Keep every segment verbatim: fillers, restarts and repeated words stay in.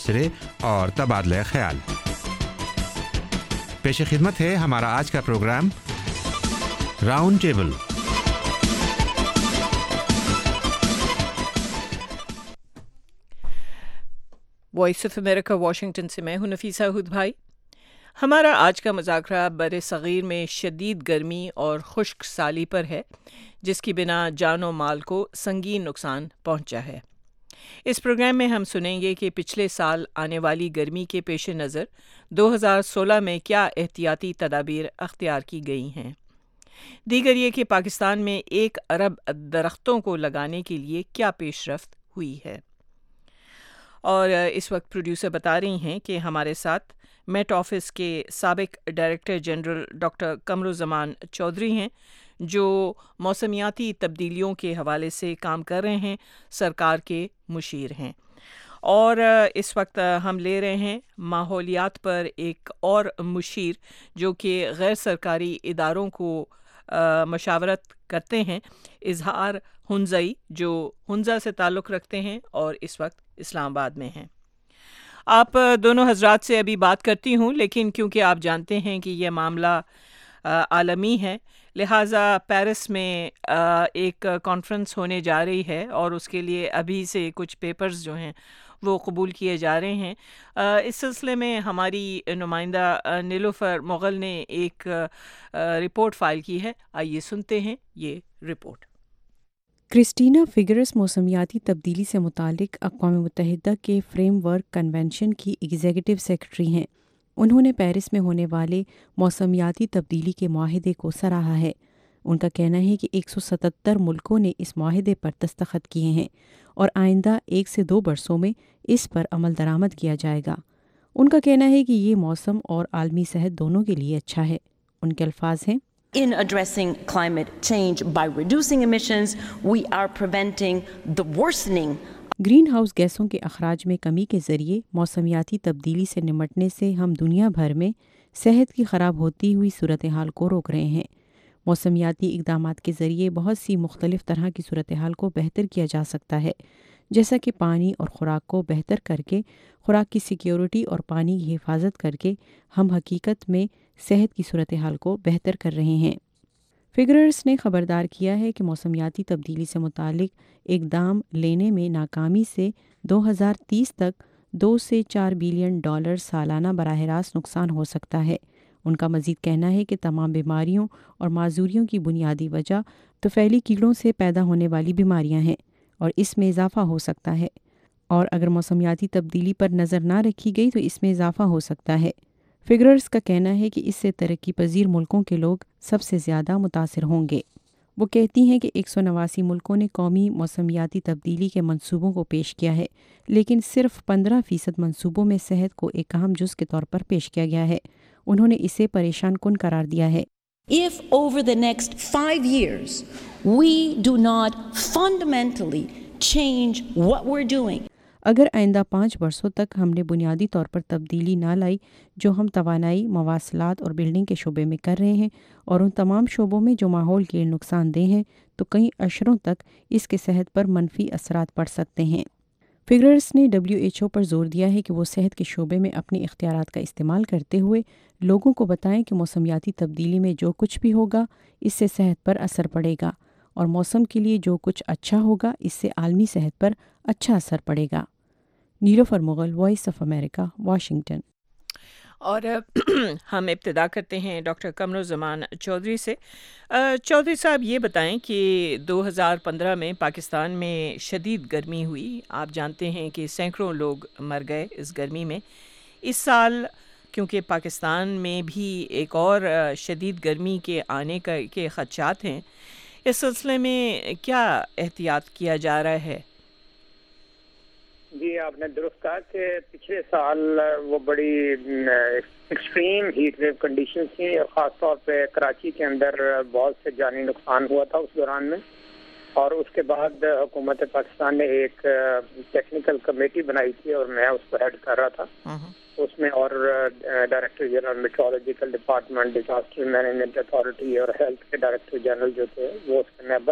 تبصرے اور تبادلہ خیال۔ پیش خدمت ہے ہمارا آج کا programme round table. Voice of America Washington سے میں ہوں نفیسہ ہود بھائی۔ ہمارا آج کا مذاکرہ بر صغیر میں شدید گرمی اور خشک سالی پر ہے، جس کی بنا جان و مال کو سنگین نقصان پہنچا ہے۔ اس پروگرام میں ہم سنیں گے کہ پچھلے سال آنے والی گرمی کے پیش نظر دو ہزار سولہ میں کیا احتیاطی تدابیر اختیار کی گئی ہیں۔ دیگر یہ کہ پاکستان میں ایک ارب درختوں کو لگانے کے لیے کیا پیش رفت ہوئی ہے۔ اور اس وقت پروڈیوسر بتا رہی ہیں کہ ہمارے ساتھ میٹ آفس کے سابق director general doctor Qamaruzzaman Chaudhry ہیں، جو موسمیاتی تبدیلیوں کے حوالے سے کام کر رہے ہیں، سرکار کے مشیر ہیں۔ اور اس وقت ہم لے رہے ہیں ماحولیات پر ایک اور مشیر جو کہ غیر سرکاری اداروں کو مشاورت کرتے ہیں، اظہار ہنزائی، جو ہنزا سے تعلق رکھتے ہیں اور اس وقت اسلام آباد میں ہیں۔ آپ دونوں حضرات سے ابھی بات کرتی ہوں، لیکن کیونکہ آپ جانتے ہیں کہ یہ معاملہ عالمی ہے، لہٰذا پیرس میں ایک کانفرنس ہونے جا رہی ہے اور اس کے لیے ابھی سے کچھ پیپرز جو ہیں وہ قبول کیے جا رہے ہیں۔ اس سلسلے میں ہماری نمائندہ نیلوفر مغل نے ایک رپورٹ فائل کی ہے، آئیے سنتے ہیں یہ رپورٹ۔ کرسٹینا فگرس موسمیاتی تبدیلی سے متعلق اقوام متحدہ کے فریم ورک کنونشن کی ایگزیکٹو سیکرٹری ہیں۔ انہوں نے پیرس میں ہونے والے موسمیاتی تبدیلی کے معاہدے کو سراہا ہے۔ ان کا کہنا ہے کہ ایک سو ستتر ملکوں نے اس معاہدے پر دستخط کیے ہیں اور آئندہ ایک سے دو برسوں میں اس پر عمل درآمد کیا جائے گا۔ ان کا کہنا ہے کہ یہ موسم اور عالمی صحت دونوں کے لیے اچھا ہے۔ ان کے الفاظ ہیں، In addressing climate change by reducing emissions, we are preventing the worsening. Greenhouse گیسوں کے اخراج میں کمی کے ذریعے موسمیاتی تبدیلی سے نمٹنے سے ہم دنیا بھر میں صحت کی خراب ہوتی ہوئی صورتحال کو روک رہے ہیں۔ موسمیاتی اقدامات کے ذریعے بہت سی مختلف طرح کی صورتحال کو بہتر کیا جا سکتا ہے، جیسا کہ پانی اور خوراک کو بہتر کر کے، خوراک کی سیکیورٹی اور پانی کی حفاظت کر کے ہم حقیقت میں صحت کی صورتحال کو بہتر کر رہے ہیں۔ فگررس نے خبردار کیا ہے کہ موسمیاتی تبدیلی سے متعلق اقدام لینے میں ناکامی سے دو ہزار تیس تک دو سے چار بلین ڈالر سالانہ براہ راست نقصان ہو سکتا ہے۔ ان کا مزید کہنا ہے کہ تمام بیماریوں اور معذوریوں کی بنیادی وجہ طفیلی کیڑوں سے پیدا ہونے والی بیماریاں ہیں اور اس میں اضافہ ہو سکتا ہے، اور اگر موسمیاتی تبدیلی پر نظر نہ رکھی گئی تو اس میں اضافہ ہو سکتا ہے۔ فگررس کا کہنا ہے کہ اس سے ترقی پذیر ملکوں کے لوگ سب سے زیادہ متاثر ہوں گے۔ وہ کہتی ہیں کہ ایک سو نواسی ملکوں نے قومی موسمیاتی تبدیلی کے منصوبوں کو پیش کیا ہے، لیکن صرف پندرہ فیصد منصوبوں میں صحت کو ایک اہم جز کے طور پر پیش کیا گیا ہے۔ انہوں نے اسے پریشان کن قرار دیا ہے۔ If over the next five years we do not fundamentally change what we're doing, اگر آئندہ پانچ برسوں تک ہم نے بنیادی طور پر تبدیلی نہ لائی جو ہم توانائی، مواصلات اور بلڈنگ کے شعبے میں کر رہے ہیں، اور ان تمام شعبوں میں جو ماحول کے نقصان دہ ہیں، تو کئی اشروں تک اس کے صحت پر منفی اثرات پڑ سکتے ہیں۔ فگررس نے ڈبلیو ایچ او پر زور دیا ہے کہ وہ صحت کے شعبے میں اپنے اختیارات کا استعمال کرتے ہوئے لوگوں کو بتائیں کہ موسمیاتی تبدیلی میں جو کچھ بھی ہوگا اس سے صحت پر اثر پڑے گا، اور موسم کے لیے جو کچھ اچھا ہوگا اس سے عالمی صحت پر اچھا اثر پڑے گا۔ Nilofar Mughal, Voice of America, Washington. اور ہم ابتدا کرتے ہیں ڈاکٹر قمرالزمان چودھری سے۔ چودھری صاحب یہ بتائیں کہ دو ہزار پندرہ میں پاکستان میں شدید گرمی ہوئی، آپ جانتے ہیں کہ سینکڑوں لوگ مر گئے اس گرمی میں۔ اس سال کیونکہ پاکستان میں بھی ایک اور شدید گرمی کے آنے کا کے خدشات ہیں، اس سلسلے میں کیا احتیاط کیا جا رہا ہے؟ جی، آپ نے درست کہا کہ پچھلے سال وہ بڑی ایکسٹریم ہیٹ ویو کنڈیشن تھیں، اور خاص طور پہ کراچی کے اندر بہت سے جانی نقصان ہوا تھا اس دوران میں، اور اس کے بعد حکومت پاکستان نے ایک ٹیکنیکل کمیٹی بنائی تھی اور میں اس کو ہیڈ کر رہا تھا۔ اس میں اور director general meteorological department, disaster management authority اور ہیلتھ کے ڈائریکٹر جنرل جو تھے وہ اس کے ممبر تھے،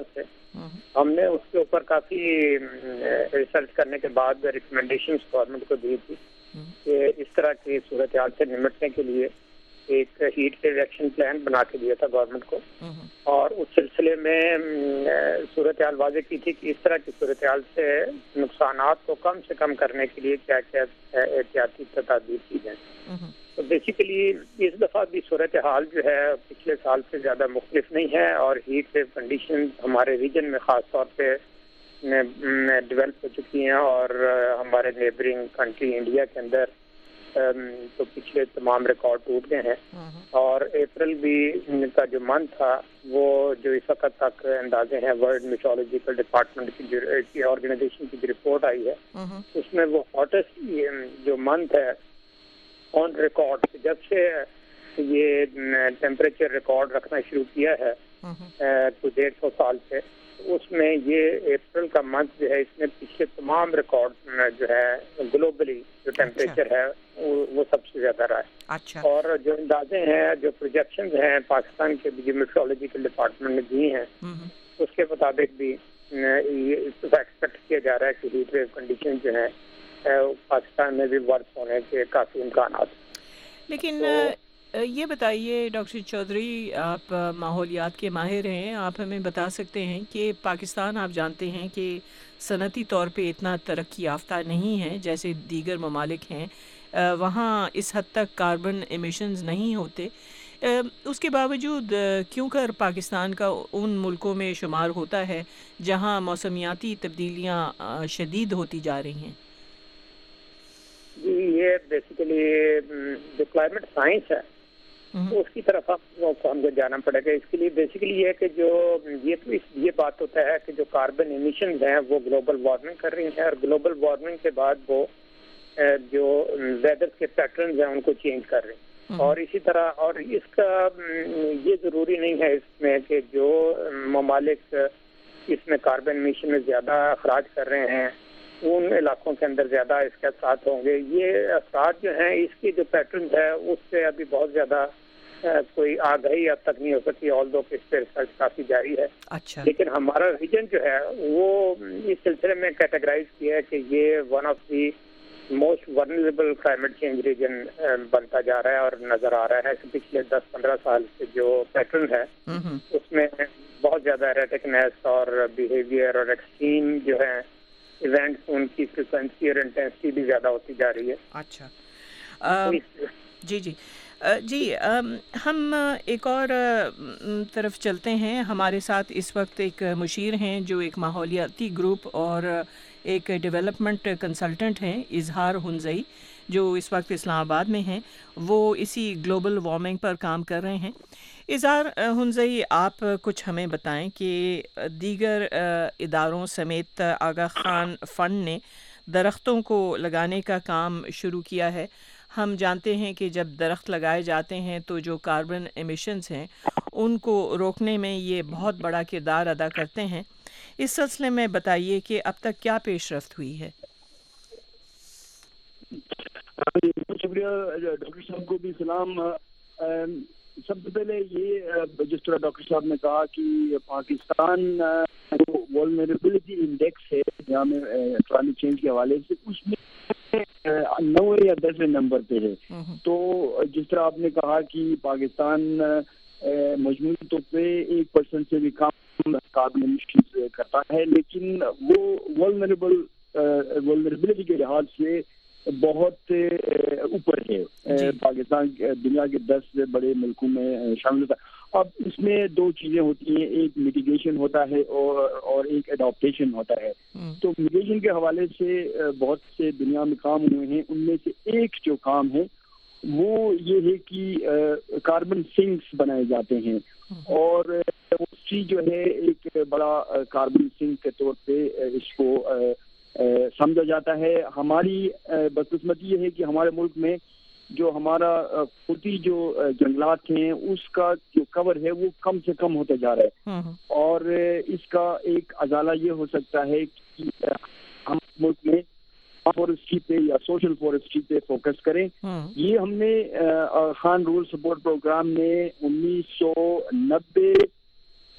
ہم نے اس کے اوپر کافی ریسرچ کرنے کے بعد ریکمنڈیشنز گورنمنٹ کو دی تھی کہ اس طرح کی صورتحال سے نمٹنے کے لیے ایک ہیٹ ویو ایکشن پلان بنا کے دیا تھا گورنمنٹ کو, اور اس سلسلے میں صورتحال واضح کی تھی کہ اس طرح کی صورتحال سے نقصانات کو کم سے کم کرنے کے لیے کیا کیا احتیاطی تدابیر کی جائیں. تو بیسیکلی اس دفعہ بھی صورتحال جو ہے پچھلے سال سے زیادہ مختلف نہیں ہے, اور ہیٹ ویو کنڈیشن ہمارے ریجن میں خاص طور پہ ڈیولپ ہو چکی ہیں, اور ہمارے نیبرنگ کنٹری انڈیا کے اندر تو پچھلے تمام ریکارڈ ٹوٹ گئے ہیں, اور اپریل بھی کا جو منتھ تھا وہ جو اس وقت تک اندازے ہیں ورلڈ میٹرولوجیکل ڈپارٹمنٹ کی آرگنائزیشن کی جو رپورٹ آئی ہے اس میں وہ ہاٹسٹ جو منتھ ہے آن ریکارڈ, جب سے یہ ٹیمپریچر ریکارڈ رکھنا شروع کیا ہے کچھ ڈیڑھ سو سال سے, اس میں یہ اپریل کا منتھ جو ہے اس میں پچھلے تمام ریکارڈ جو ہے گلوبلی جو ٹیمپریچر ہے وہ سب سے زیادہ رہا ہے. اچھا. اور جو اندازے ہیں جو پروجیکشنز ہیں پاکستان کے جو میٹرولوجیکل ڈپارٹمنٹ نے دی ہیں اس کے مطابق بھی یہ ایکسپیکٹ کیا جا رہا ہے کہ ہیٹ ویو کنڈیشن جو ہیں پاکستان میں بھی ورس ہونے کے کافی امکانات. لیکن یہ بتائیے ڈاکٹر چودھری, آپ ماحولیات کے ماہر ہیں, آپ ہمیں بتا سکتے ہیں کہ پاکستان آپ جانتے ہیں کہ صنعتی طور پہ اتنا ترقی یافتہ نہیں ہے جیسے دیگر ممالک ہیں, وہاں اس حد تک کاربن ایمیشنز نہیں ہوتے, اس کے باوجود کیوں کر پاکستان کا ان ملکوں میں شمار ہوتا ہے جہاں موسمیاتی تبدیلیاں شدید ہوتی جا رہی ہیں؟ جی, یہ بیسیکلی جو کلائمیٹ سائنس ہے تو اس کی طرف ہم کو جانا پڑے گا. اس کے لیے بیسیکلی یہ ہے کہ جو یہ تو یہ بات ہوتا ہے کہ جو کاربن ایمیشنز ہیں وہ گلوبل وارمنگ کر رہی ہیں, اور گلوبل وارمنگ کے بعد وہ جو ویدر کے پیٹرنز ہیں ان کو چینج کر رہی ہیں, اور اسی طرح اور اس کا یہ ضروری نہیں ہے اس میں کہ جو ممالک اس میں کاربن ایمیشن میں زیادہ اخراج کر رہے ہیں ان علاقوں کے اندر زیادہ اس کے اثرات ہوں گے. یہ اثرات جو ہیں اس کی جو پیٹرنز ہے اس سے ابھی بہت زیادہ کوئی آگاہی اب تک نہیں ہو سکتی, آل دو کہ اس پہ ریسرچ کافی جاری ہے. اچھا. لیکن ہمارا ریجن جو ہے وہ اس سلسلے میں کیٹیگرائز کیا ہے کہ یہ one of the most vulnerable climate change region بنتا جا رہا ہے اور نظر آ رہا ہے کہ پچھلے دس پندرہ سال سے جو پیٹرن ہے اس میں بہت زیادہ ایریٹکنیس اور بیہیویئر اور ایکسٹریم جو ہے ایونٹس ان کی فریکوینسی اور انٹینسٹی بھی زیادہ ہوتی جا رہی ہے. اچھا جی جی جی ہم ایک اور طرف چلتے ہیں. ہمارے ساتھ اس وقت ایک مشیر ہیں جو ایک ماحولیاتی گروپ اور ایک ڈیولپمنٹ کنسلٹنٹ ہیں, اظہار ہنزئی, جو اس وقت اسلام آباد میں ہیں. وہ اسی گلوبل وارمنگ پر کام کر رہے ہیں. اظہار ہنزئی, آپ کچھ ہمیں بتائیں کہ دیگر اداروں سمیت آغا خان فنڈ نے درختوں کو لگانے کا کام شروع کیا ہے. ہم جانتے ہیں کہ جب درخت لگائے جاتے ہیں تو جو کاربن ایمیشنز ہیں ان کو روکنے میں یہ بہت بڑا کردار ادا کرتے ہیں. اس سلسلے میں بتائیے کہ اب تک کیا پیش رفت ہوئی ہے؟ شکریہ ڈاکٹر صاحب کو بھی سلام. سب سے پہلے یہ جس طرح ڈاکٹر صاحب نے کہا کہ پاکستان جو وولنریبلٹی انڈیکس ہے جہاں میں کلائمیٹ چینج کے حوالے سے اس میں نوے یا دسویں نمبر پہ ہے. تو جس طرح آپ نے کہا کہ پاکستان مجموعی طور پہ ایک پرسنٹ سے بھی کم کاربن ایمیشن کرتا ہے, لیکن وہ وولنریبل وولنریبلٹی کے لحاظ سے بہت اوپر ہے. پاکستان دنیا کے دس بڑے ملکوں میں شامل ہوتا ہے. اب اس میں دو چیزیں ہوتی ہیں, ایک میٹیگیشن ہوتا ہے اور اور ایک اڈاپٹیشن ہوتا ہے. تو میٹیگیشن کے حوالے سے بہت سے دنیا میں کام ہوئے ہیں. ان میں سے ایک جو کام ہے وہ یہ ہے کہ کاربن سنکس بنائے جاتے ہیں, اور اسی جو ہے ایک بڑا کاربن سنک کے طور پہ اس کو سمجھا جاتا ہے. ہماری بدقسمتی یہ ہے کہ ہمارے ملک میں جو ہمارا قدرتی جو جنگلات ہیں اس کا جو کور ہے وہ کم سے کم ہوتا جا رہا ہے, اور اس کا ایک ازالہ یہ ہو سکتا ہے کہ ہم ملک میں فارسٹری پہ یا سوشل فارسٹری پہ فوکس کریں. یہ ہم نے خان رول سپورٹ پروگرام میں انیس سو نبے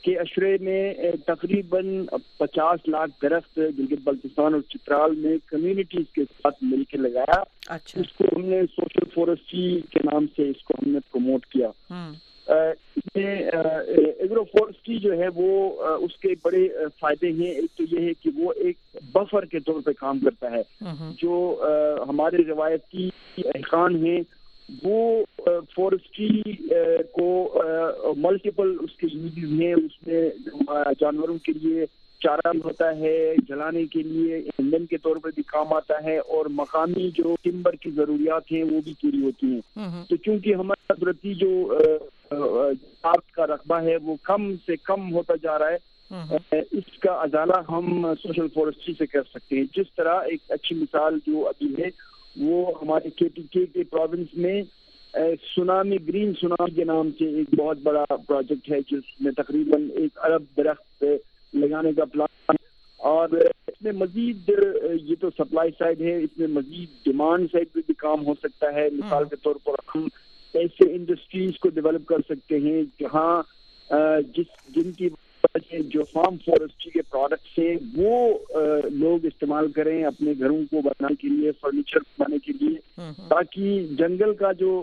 کے اشرے میں تقریباً پچاس لاکھ درخت گلگت بلتستان اور چترال میں کمیونٹیز کے ساتھ مل کے لگایا. اچھا. اس کو ہم نے سوشل فورسٹری کے نام سے اس کو ہم نے پروموٹ کیا. اس میں ایگرو فورسٹری جو ہے وہ اس کے بڑے فائدے ہیں. ایک تو یہ ہے کہ وہ ایک بفر کے طور پہ کام کرتا ہے. جو ہمارے روایتی احکام ہیں وہ فورسٹری کو ملٹیپل اس کے یوزز ہیں. اس میں جانوروں کے لیے چارہ ہوتا ہے, جلانے کے لیے ایندھن کے طور پر بھی کام آتا ہے, اور مقامی جو ٹمبر کی ضروریات ہیں وہ بھی پوری ہوتی ہیں. تو چونکہ ہمارا قدرتی جو آرٹ کا رقبہ ہے وہ کم سے کم ہوتا جا رہا ہے, اس کا ازالہ ہم سوشل فورسٹری سے کر سکتے ہیں. جس طرح ایک اچھی مثال جو ابھی ہے وہ ہمارے کے پی کے کے پروونس میں سونامی گرین سونامی کے نام سے ایک بہت بڑا پروجیکٹ ہے جس میں تقریباً ایک ارب درخت لگانے کا پلان, اور اس میں مزید یہ تو سپلائی سائڈ ہے, اس میں مزید ڈیمانڈ سائڈ پہ بھی کام ہو سکتا ہے. مثال کے طور پر ہم ایسے انڈسٹریز کو ڈیولپ کر سکتے ہیں جہاں جس جن کی جو فارم فورسٹری کے پروڈکٹس ہیں وہ لوگ استعمال کریں اپنے گھروں کو بنانے کے لیے, فرنیچر بنانے کے لیے, تاکہ جنگل کا جو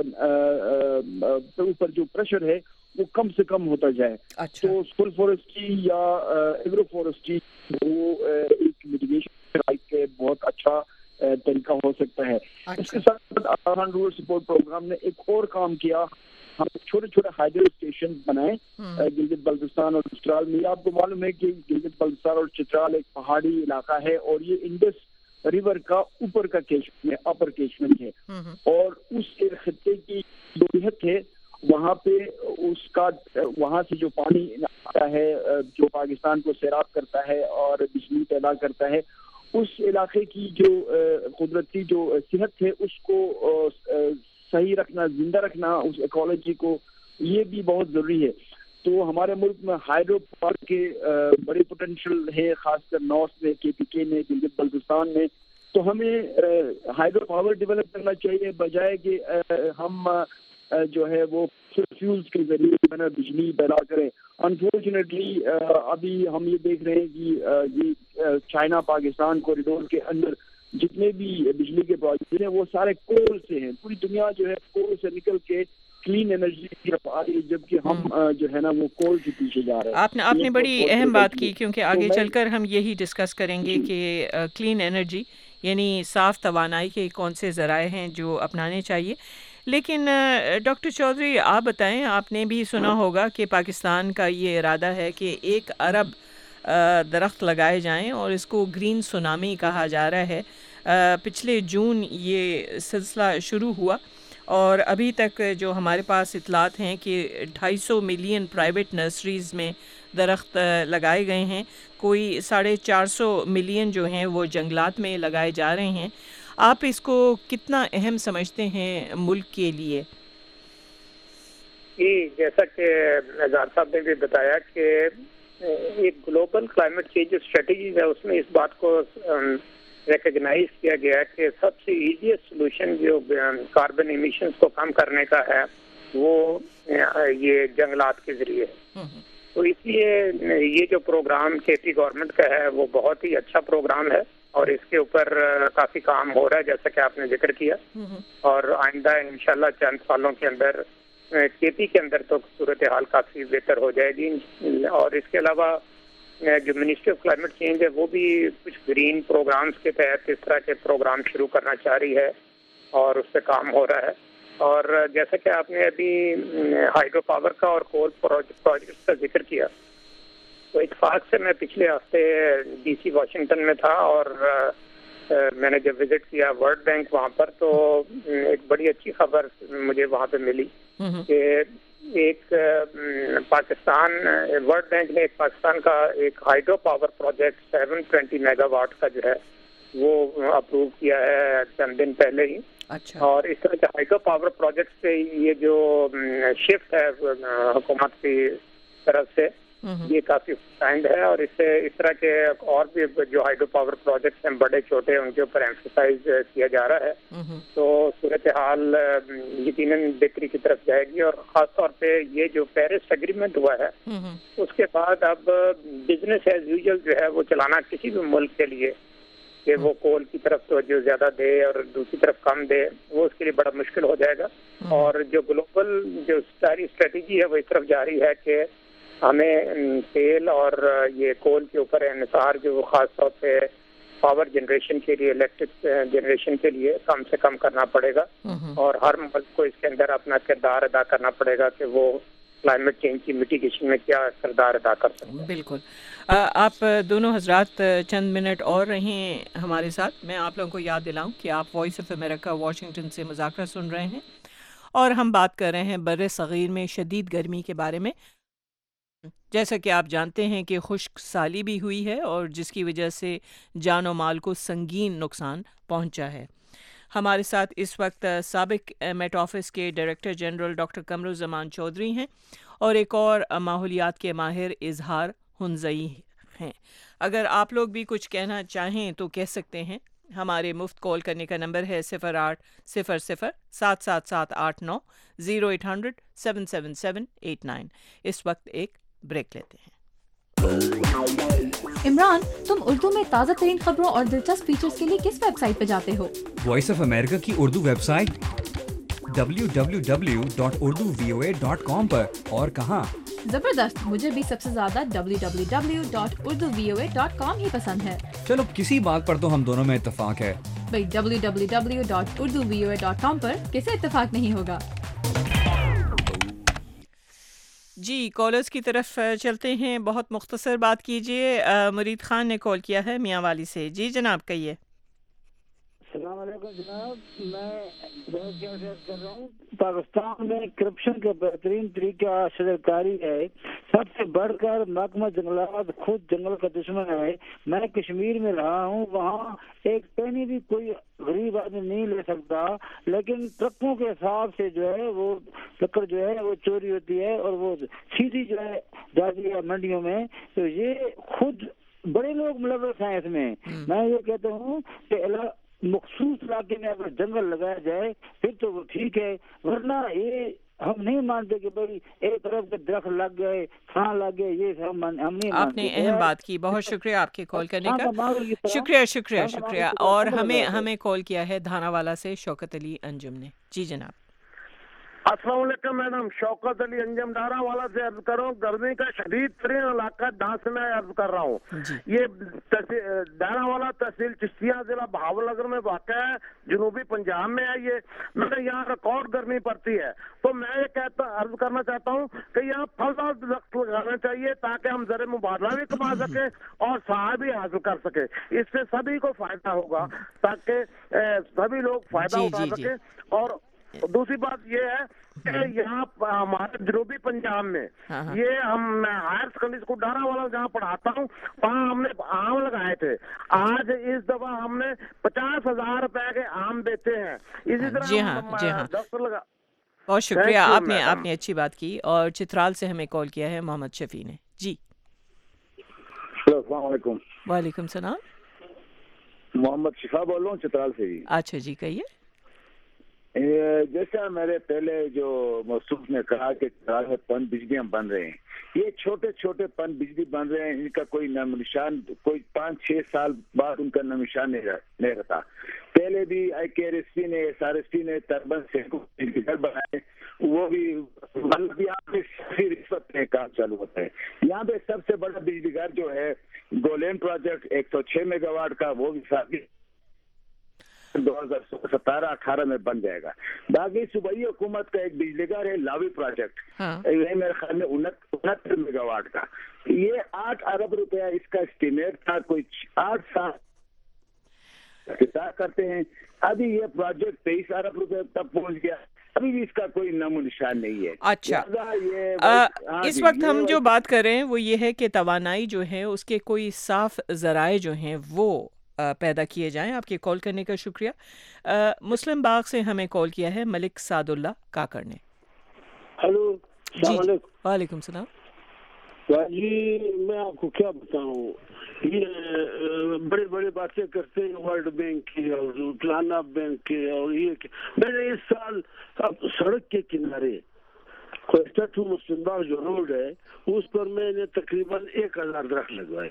اوپر جو پریشر ہے وہ کم سے کم ہوتا جائے. اچھا. تو فل فورسٹری یا ایگرو فورسٹری وہ ایک میٹیگیشن کا بہت اچھا طریقہ ہو سکتا ہے. اس کے ساتھ آسان رورل سپورٹ پروگرام نے ایک اور کام کیا. ہم چھوٹے چھوٹے ہائیڈرو اسٹیشن بنائے گلگت بلتستان اور چترال میں. آپ کو معلوم ہے کہ گلگت بلتستان اور چترال ایک پہاڑی علاقہ ہے اور یہ انڈس ریور کا اوپر کا کیچمنٹ ہے, اپر کیچمنٹ ہے, اور اس خطے کی جو بہت ہے وہاں پہ اس کا وہاں سے جو پانی آتا ہے جو پاکستان کو سیراب کرتا ہے اور بجلی پیدا کرتا ہے, اس علاقے کی جو قدرتی جو صحت ہے اس کو صحیح رکھنا, زندہ رکھنا اس ایکولوجی کو, یہ بھی بہت ضروری ہے. تو ہمارے ملک میں ہائیڈرو پاور کے بڑے پوٹینشیل ہے, خاص کر نارتھ میں, کے پی کے میں, گلگت بلتستان میں. تو ہمیں ہائیڈرو پاور ڈیولپ کرنا چاہیے بجائے کہ ہم جو ہے وہ فیوز کے ذریعے میں بجلی پیدا کریں. انفارچونیٹلی ابھی ہم یہ دیکھ رہے ہیں کہ یہ چائنا پاکستان کوریڈور کے اندر جتنے بھی بجلی کے پروجیکٹ ہیں وہ سارے کول سے ہیں. پوری دنیا جو ہے کول سے نکل کے کلین انرجی کی طرف آ رہی ہے, جبکہ ہم جو ہے نا وہ کول کے پیچھے جا رہے ہیں. آپ نے آپ نے بڑی اہم بات کی, کیونکہ آگے چل کر ہم یہی ڈسکس کریں گے کہ کلین انرجی یعنی صاف توانائی کے کون سے ذرائع ہیں جو اپنانے چاہیے. لیکن ڈاکٹر چودھری آپ بتائیں, آپ نے بھی سنا ہوگا کہ پاکستان کا یہ ارادہ ہے کہ ایک ارب درخت لگائے جائیں اور اس کو گرین سونامی کہا جا رہا ہے. پچھلے جون یہ سلسلہ شروع ہوا اور ابھی تک جو ہمارے پاس اطلاعات ہیں کہ ڈھائی سو ملین پرائیویٹ نرسریز میں درخت لگائے گئے ہیں, کوئی ساڑھے چار سو ملین جو ہیں وہ جنگلات میں لگائے جا رہے ہیں. آپ اس کو کتنا اہم سمجھتے ہیں ملک کے لیے؟ جی, جیسا کہ اظہار صاحب نے بھی بتایا کہ ایک گلوبل کلائمیٹ چینج اسٹریٹجیز ہے, اس میں اس بات کو ریکگنائز کیا گیا کہ سب سے ایزیسٹ سولوشن جو کاربن ایمیشنز کو کم کرنے کا ہے وہ یہ جنگلات کے ذریعے. تو اس لیے یہ جو پروگرام کے پی گورنمنٹ کا ہے وہ بہت ہی اچھا پروگرام ہے اور اس کے اوپر کافی کام ہو رہا ہے جیسا کہ آپ نے ذکر کیا, اور آئندہ انشاءاللہ چند سالوں کے اندر کے پی کے اندر تو صورتحال کافی بہتر ہو جائے گی. اور اس کے علاوہ جو منسٹری آف کلائمیٹ چینج ہے وہ بھی کچھ گرین پروگرامز کے تحت اس طرح کے پروگرام شروع کرنا چاہ رہی ہے اور اس پہ کام ہو رہا ہے. اور جیسا کہ آپ نے ابھی ہائیڈرو پاور کا اور کول پروجیکٹ کا ذکر کیا, تو اتفاق سے میں پچھلے ہفتے ڈی سی واشنگٹن میں تھا اور میں نے جب وزٹ کیا ورلڈ بینک وہاں پر, تو ایک بڑی اچھی خبر مجھے وہاں پہ ملی کہ ایک پاکستان ورلڈ بینک نے ایک پاکستان کا ایک hydro power project seven twenty megawatt کا جو ہے وہ اپروو کیا ہے چند دن پہلے ہی. اچھا. اور اس طرح کے ہائیڈرو پاور پروجیکٹ سے یہ جو شفٹ ہے حکومت کی طرف سے یہ کافی فائنڈ ہے، اور اس سے اس طرح کے اور بھی جو ہائیڈرو پاور پروجیکٹس ہیں بڑے چھوٹے ان کے اوپر ایمفسائز کیا جا رہا ہے، تو صورتحال یقیناً بہتری کی طرف جائے گی. اور خاص طور پہ یہ جو پیرس ایگریمنٹ ہوا ہے اس کے بعد اب بزنس ایز یوزل جو ہے وہ چلانا کسی بھی ملک کے لیے کہ وہ کول کی طرف توجہ زیادہ دے اور دوسری طرف کم دے، وہ اس کے لیے بڑا مشکل ہو جائے گا. اور جو گلوبل جو ساری اسٹریٹجی ہے وہ اس طرف جاری ہے کہ ہمیں تیل اور یہ کول کے اوپر انحصار جو خاص طور پہ پاور جنریشن کے لیے، الیکٹرک جنریشن کے لیے کم سے کم کرنا پڑے گا، اور ہر ملک کو اس کے اندر اپنا کردار ادا کرنا پڑے گا کہ وہ کلائمیٹ چینج کی میٹیگیشن میں کیا کردار ادا کر سکتے ہیں. بالکل. آپ دونوں حضرات چند منٹ اور رہیں ہمارے ساتھ. میں آپ لوگوں کو یاد دلاؤں کہ آپ وائس آف امریکہ واشنگٹن سے مذاکرہ سن رہے ہیں، اور ہم بات کر رہے ہیں بر صغیر میں شدید گرمی کے بارے میں. جیسا کہ آپ جانتے ہیں کہ خشک سالی بھی ہوئی ہے اور جس کی وجہ سے جان و مال کو سنگین نقصان پہنچا ہے. ہمارے ساتھ اس وقت سابق میٹ آفس کے director general doctor Qamaruzzaman Chaudhry ہیں اور ایک اور ماحولیات کے ماہر اظہار ہنزئی ہیں. اگر آپ لوگ بھی کچھ کہنا چاہیں تو کہہ سکتے ہیں. ہمارے مفت کال کرنے کا نمبر ہے صفر آٹھ صفر صفر سات سات سات آٹھ نو zero eight hundred seven seven seven eight nine. اس وقت ایک بریک لیتے ہیں. عمران، تم اردو میں تازہ ترین خبروں اور دلچسپ فیچرز کے لیے کس ویب سائٹ پہ جاتے ہو؟ وائس آف امریکہ کی Urdu website W W W dot Urdu V O A dot com پر. اور کہاں؟ زبردست. مجھے بھی سب سے زیادہ W W W dot Urdu V O A dot com ہی پسند ہے. چلو کسی بات پر تو ہم دونوں میں اتفاق ہے. بھائی W W W dot Urdu V O A dot com پر کسے اتفاق نہیں ہوگا. جی، کالرز کی طرف چلتے ہیں. بہت مختصر بات کیجیے. مرید خان نے کال کیا ہے میاں والی سے. جی جناب کہیے. السلام علیکم جناب، میں کر رہا ہوں. پاکستان میں کرپشن کا بہترین طریقہ شجرکاری ہے. سب سے بڑھ کر محکمہ جنگلات خود جنگل کا دشمن ہے. میں کشمیر میں رہا ہوں، وہاں ایک پینی بھی کوئی غریب آدمی نہیں لے سکتا، لیکن ٹرکوں کے حساب سے جو ہے وہ لکڑ جو ہے وہ چوری ہوتی ہے اور وہ سیدھی جو ہے جاتی ہے منڈیوں میں. تو یہ خود بڑے لوگ ملوث ہیں اس میں. میں یہ کہتا ہوں کہ مخصوص علاقے میں اگر جنگل لگایا جائے پھر تو وہ ٹھیک ہے، ورنہ یہ ہم نہیں مانتے کہ بھائی ایک طرف کے درخت لگ گئے، کھانا لگ گئے، یہ ہم ہم نہیں مانتے. آپ نے اہم بات کی. بہت شکریہ آپ کے کال کرنے کا. شکریہ شکریہ شکریہ. اور ہمیں ہمیں کال کیا ہے دھانا والا سے شوکت علی انجم نے. جی جناب. السلام علیکم میڈم، شوکت علی انجم ڈارا والا سے عرض کر رہا ہوں. گرمی کا شدید ترین علاقہ ڈانس سے میں عرض کر رہا ہوں. یہ ڈارا والا تحصیل چشتیہ ضلع بہاول نگر میں واقع ہے، جنوبی پنجاب میں ہے. یہ مگر یہاں ریکارڈ گرمی پڑتی ہے. تو میں یہ کہتا عرض کرنا چاہتا ہوں کہ یہاں پھلدار درخت لگانا چاہیے تاکہ ہم زر مبادلہ بھی کما سکیں اور سہا بھی حاصل کر سکیں. اس سے سبھی کو فائدہ ہوگا تاکہ سبھی لوگ فائدہ اٹھا سکیں. اور دوسری بات یہ ہے کہ یہاں ہمارے جنوبی پنجاب میں یہ ہم ہائر سیکنڈری اسکول ڈارا والا جہاں پڑھاتا ہوں وہاں ہم نے آم لگائے تھے. آج اس دفعہ ہم نے پچاس ہزار روپے کے آم بیچے ہیں. اسی طرح جی ہاں جی ہاں لگا. بہت شکریہ. آپ نے آپ نے اچھی بات کی. اور چترال سے ہمیں کال کیا ہے محمد شفیع نے. جی السلام علیکم. وعلیکم السلام. محمد شفا بول رہا ہوں چترال سے. جی اچھا جی کہیے. جیسا میرے پہلے جو موصوف نے کہا کہ چترال میں پن بجلیاں بن رہے ہیں، یہ چھوٹے چھوٹے پن بجلی بن رہے ہیں، ان کا کوئی نام نشان کوئی پانچ چھ سال بعد ان کا نام نشان نہیں رہتا. پہلے بھی آئی کے آر ایس پی نے ایس آر ایس پی نے تربن سے گھر بنائے، وہ بھی یہاں پہ رشوت میں کام چالو ہوتا ہے. یہاں پہ سب سے بڑا بجلی گھر جو ہے گولین پروجیکٹ ایک سو چھ میگا واٹ کا، وہ بھی دو ہزار ستارہ اٹھارہ میں بن جائے گا. باقی صوبائی حکومت کا ایک بجلی گھر ہے لاوی پروجیکٹ، یہ میرے خیال میں انہتر میگا واٹ کا. یہ آٹھ ارب روپیہ اس کا اسٹیمیٹ تھا، کوئی آٹھ سال کرتے ہیں. ابھی یہ پروجیکٹ تیئیس ارب روپے تک پہنچ گیا، ابھی بھی اس کا کوئی نام و نشان نہیں ہے. اچھا، اس وقت ہم جو بات کر رہے ہیں وہ یہ ہے کہ توانائی جو ہے اس کے کوئی صاف ذرائع جو ہیں وہ پیدا کیے جائیں. آپ کے کال کرنے کا شکریہ. مسلم باغ سے ہمیں کال کیا ہے ملک سعد اللہ کاکڑ نے. ہلو، جی وعلیکم السلام. جی میں آپ کو کیا بتاؤں، یہ بڑے بڑے باتیں کرتے ہیں ورلڈ بینک کی اور پلانا بینک کی، اور یہ میں نے اس سال اب سڑک کے کنارے کوئسٹا ٹو مسلم باغ جو روڈ ہے اس پر میں نے تقریباً ایک ہزار درخت لگوائے.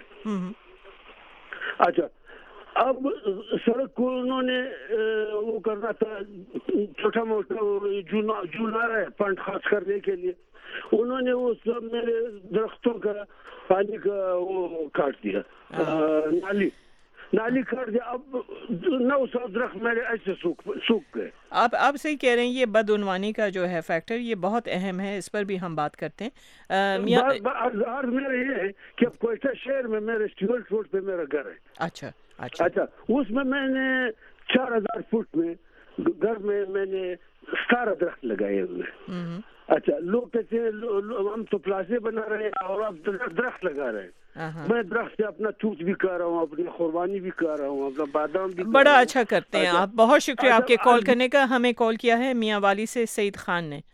اچھا اب سڑک کو انہوں نے وہ کرنا تھا چھوٹا موٹا جونا ہے فنڈ خرچ کرنے کے لیے، انہوں نے وہ سب میرے درختوں کا پانی کا وہ کاٹ دیا، نالی نالی کاٹ دیا. اب نو سو درخت میرے ایسے سوکھ گئے. آپ آپ صحیح کہہ رہے ہیں، یہ بدعنوانی کا جو ہے فیکٹر یہ بہت اہم ہے، اس پر بھی ہم بات کرتے ہیں. عرض میرا یہ ہے کہ اب کوئٹہ شہر میں میرے اسٹیورٹ روڈ پہ میرا گھر ہے. اچھا اچھا اچھا اس میں میں نے چار ہزار فٹ میں گھر میں میں نے ستارہ درخت لگائے ہوئے. اچھا لوگ کہتے ہیں ہم تو پلازے بنا رہے ہیں اور اب درخت لگا رہے ہیں. میں درخت سے اپنا توت بھی کر رہا ہوں، اپنی قربانی بھی کر رہا ہوں، اپنا بادام بھی. بڑا اچھا کرتے ہیں آپ، بہت شکریہ آپ کے کال کرنے کا. ہمیں کال کیا ہے میاں والی سے سعید خان نے.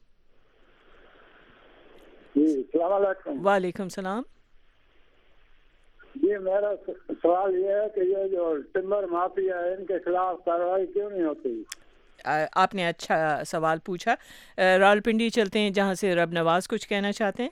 السلام علیکم. وعلیکم السلام. جی میرا سوال یہ ہے کہ یہ جو ٹمبر مافیا ہے ان کے خلاف کارروائی کیوں نہیں ہوتی؟ آپ نے اچھا سوال پوچھا. راولپنڈی چلتے ہیں جہاں سے رب نواز کچھ کہنا چاہتے ہیں.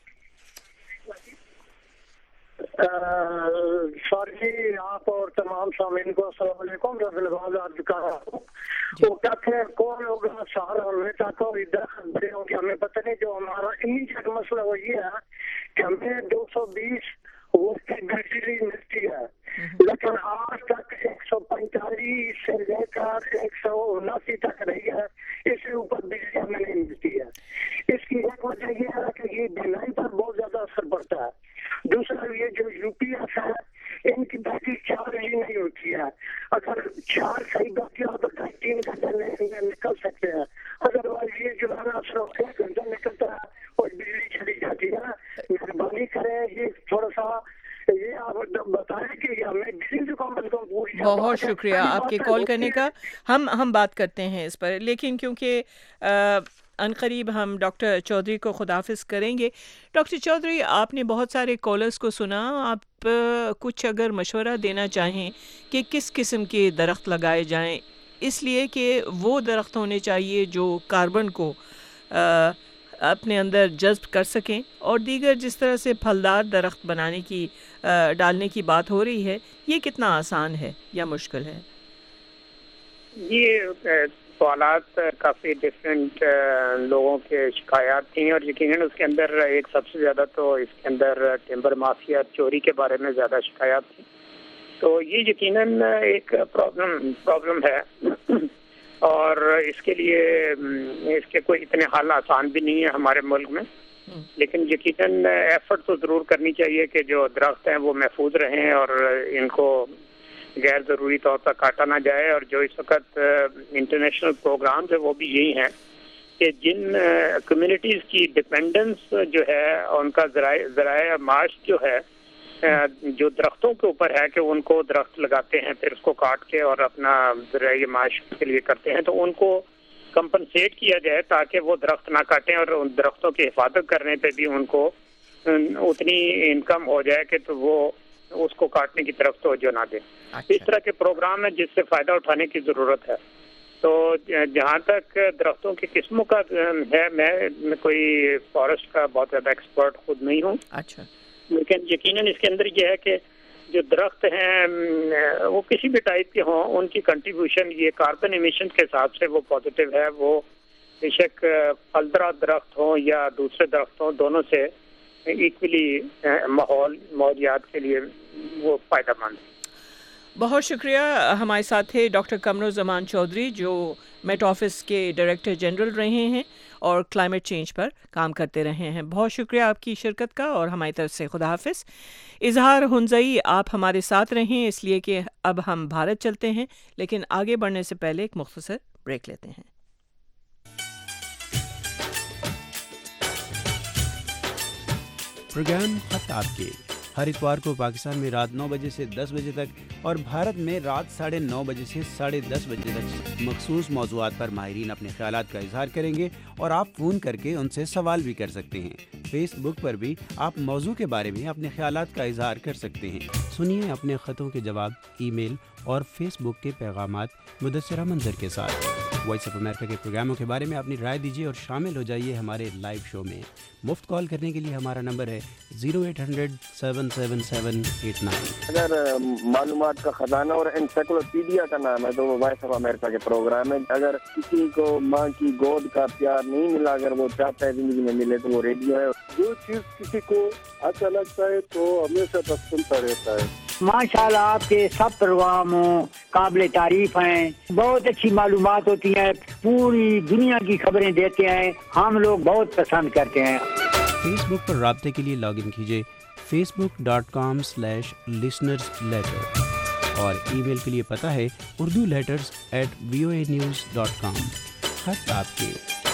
سوری آپ اور تمام سامعین کو السلام علیکم. رب نواز عرض کر رہا ہوں. وہ کہتے ہیں کون لوگ سہار اور بیٹا کو درخت بڑے ہوں گے، ہمیں پتہ نہیں. جو ہمارا امیجیٹ مسئلہ وہ یہ ہے کہ ہمیں دو سو بیس وہ بجلی ملتی ہے، لیکن آج تک ایک سو پینتالیس سے لے کر ایک سو اناسی تک رہی ہے، اس سے اوپر بجلی ہمیں نہیں ملتی ہے. اس کی ایک وجہ یہ ہے کہ یہ بینائی پر بہت زیادہ اثر پڑتا ہے. دوسرا یہ جو یو پی ایس ہے ان کی بیٹری چارج ہی نہیں ہوتی ہے. اگر چار صحیح بیٹری ہو تو تین گھنٹے نکل سکتے ہیں، ادروائز یہ جو ہے نا ایک گھنٹہ نکلتا ہے اور بجلی چلی جاتی ہے. مہربانی کریں یہ تھوڑا سا یہ آپ بتائیں کہ ہمیں بجلی کو پوری. بہت شکریہ آپ کے کال کرنے کا. ہم ہم بات کرتے ہیں اس پر، لیکن کیونکہ عنقریب ہم ڈاکٹر چودھری کو خداحافظ کریں گے. ڈاکٹر چودھری آپ نے بہت سارے کالرز کو سنا، آپ کچھ اگر مشورہ دینا چاہیں کہ کس قسم کے درخت لگائے جائیں، اس لیے کہ وہ درخت ہونے چاہیے جو کاربن کو اپنے اندر جذب کر سکیں، اور دیگر جس طرح سے پھلدار درخت بنانے کی ڈالنے کی بات ہو رہی ہے، یہ کتنا آسان ہے یا مشکل ہے؟ یہ سوالات کافی ڈفرینٹ لوگوں کے شکایات تھیں، اور یقیناً اس کے اندر ایک سب سے زیادہ تو اس کے اندر ٹمبر مافیا چوری کے بارے میں زیادہ شکایات تھیں. تو یہ یقیناً ایک پرابلم پرابلم ہے، اور اس کے لیے اس کے کوئی اتنے حل آسان بھی نہیں ہے ہمارے ملک میں. لیکن یقیناً ایفرٹ تو ضرور کرنی چاہیے کہ جو درخت ہیں وہ محفوظ رہیں اور ان کو غیر ضروری طور پر کاٹا نہ جائے. اور جو اس وقت انٹرنیشنل پروگرامز ہیں وہ بھی یہی ہیں کہ جن کمیونٹیز کی ڈپینڈنس جو ہے ان کا ذرائع ذرائع معاش جو ہے جو درختوں کے اوپر ہے کہ ان کو درخت لگاتے ہیں پھر اس کو کاٹ کے اور اپنا ذرائع معاش کے لیے کرتے ہیں، تو ان کو کمپنسیٹ کیا جائے تاکہ وہ درخت نہ کاٹیں اور ان درختوں کی حفاظت کرنے پہ بھی ان کو اتنی انکم ہو جائے کہ تو وہ اس کو کاٹنے کی طرف توجہ نہ دیں. اس طرح کے پروگرام ہیں جس سے فائدہ اٹھانے کی ضرورت ہے. تو جہاں تک درختوں کی قسموں کا ہے، میں کوئی فارسٹ کا بہت زیادہ ایکسپرٹ خود نہیں ہوں، اچھا لیکن یقیناً اس کے اندر یہ ہے کہ جو درخت ہیں وہ کسی بھی ٹائپ کے ہوں، ان کی کنٹریبیوشن یہ کاربن ایمیشن کے حساب سے وہ پازیٹیو ہے. وہ بے شک پھلدار درخت ہوں یا دوسرے درخت ہوں، دونوں سے ایکولی ماحول ماحولیات کے لیے وہ فائدہ مند ہے. بہت شکریہ. ہمارے ساتھ تھے ڈاکٹر قمرالزمان چودھری جو میٹ آفس کے ڈائریکٹر جنرل رہے ہیں اور کلائمیٹ چینج پر کام کرتے رہے ہیں. بہت شکریہ آپ کی شرکت کا، اور ہماری طرف سے خدا حافظ. اظہار ہنزئی آپ ہمارے ساتھ رہیں اس لیے کہ اب ہم بھارت چلتے ہیں، لیکن آگے بڑھنے سے پہلے ایک مختصر بریک لیتے ہیں. پروگرام خط آپ کے ہر اتوار کو پاکستان میں رات نو بجے سے دس بجے تک اور بھارت میں رات ساڑھے نو بجے سے ساڑھے دس بجے تک مخصوص موضوعات پر ماہرین اپنے خیالات کا اظہار کریں گے اور آپ فون کر کے ان سے سوال بھی کر سکتے ہیں۔ فیس بک پر بھی آپ موضوع کے بارے میں اپنے خیالات کا اظہار کر سکتے ہیں۔ سنیے اپنے خطوں کے جواب ای میل اور فیس بک کے پیغامات مدثرہ منظر کے ساتھ۔ وائس آف امریکہ کے پروگراموں کے بارے میں اپنی رائے دیجیے اور شامل ہو جائیے ہمارے لائیو شو میں۔ مفت کال کرنے کے لیے ہمارا نمبر ہے zero eight hundred seven seven seven eight nine. اگر معلومات کا خزانہ اور انسائکلوپیڈیا کا نام ہے تو وہ وائس آف امریکہ کے پروگرام ہے۔ اگر کسی کو ماں کی گود کا پیار نہیں ملا، اگر وہ چاہتا ہے زندگی میں ملے تو وہ ریڈیو ہے۔ جو چیز کسی کو اچھا لگتا ہے تو ہمیشہ تک سنتا رہتا ہے۔ ماشاء اللہ آپ کے سب پروگرام قابل تعریف ہیں، بہت اچھی معلومات ہوتی ہیں، پوری دنیا کی خبریں دیتے ہیں، ہم لوگ بہت پسند کرتے ہیں۔ فیس بک پر رابطے کے لیے لاگ ان کیجیے Facebook dot com slash listeners letter اور ای میل کے لیے پتہ ہے Urdu letters at V O A news dot com. خط آپ کے۔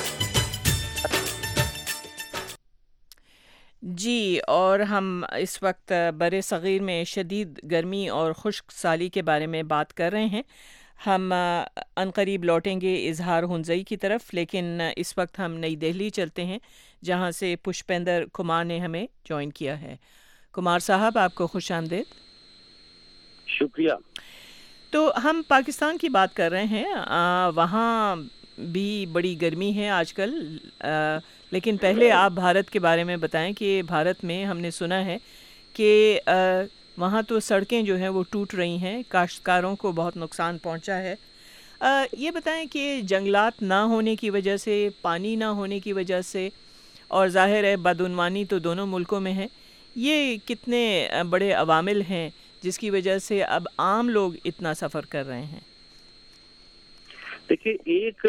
جی، اور ہم اس وقت بر صغیر میں شدید گرمی اور خشک سالی کے بارے میں بات کر رہے ہیں۔ ہم عنقریب لوٹیں گے اظہار ہنزئی کی طرف، لیکن اس وقت ہم نئی دہلی چلتے ہیں جہاں سے پشپیندر کمار نے ہمیں جوائن کیا ہے۔ کمار صاحب، آپ کو خوش آمدید۔ شکریہ۔ تو ہم پاکستان کی بات کر رہے ہیں، آ, وہاں بھی بڑی گرمی ہے آج کل، آ, لیکن پہلے آپ بھارت کے بارے میں بتائیں کہ بھارت میں ہم نے سنا ہے کہ آ, وہاں تو سڑکیں جو ہیں وہ ٹوٹ رہی ہیں، کاشتکاروں کو بہت نقصان پہنچا ہے۔ آ, یہ بتائیں کہ جنگلات نہ ہونے کی وجہ سے، پانی نہ ہونے کی وجہ سے، اور ظاہر ہے بدعنوانی تو دونوں ملکوں میں ہے، یہ کتنے بڑے عوامل ہیں جس کی وجہ سے اب عام لوگ اتنا سفر کر رہے ہیں؟ دیکھیے، ایک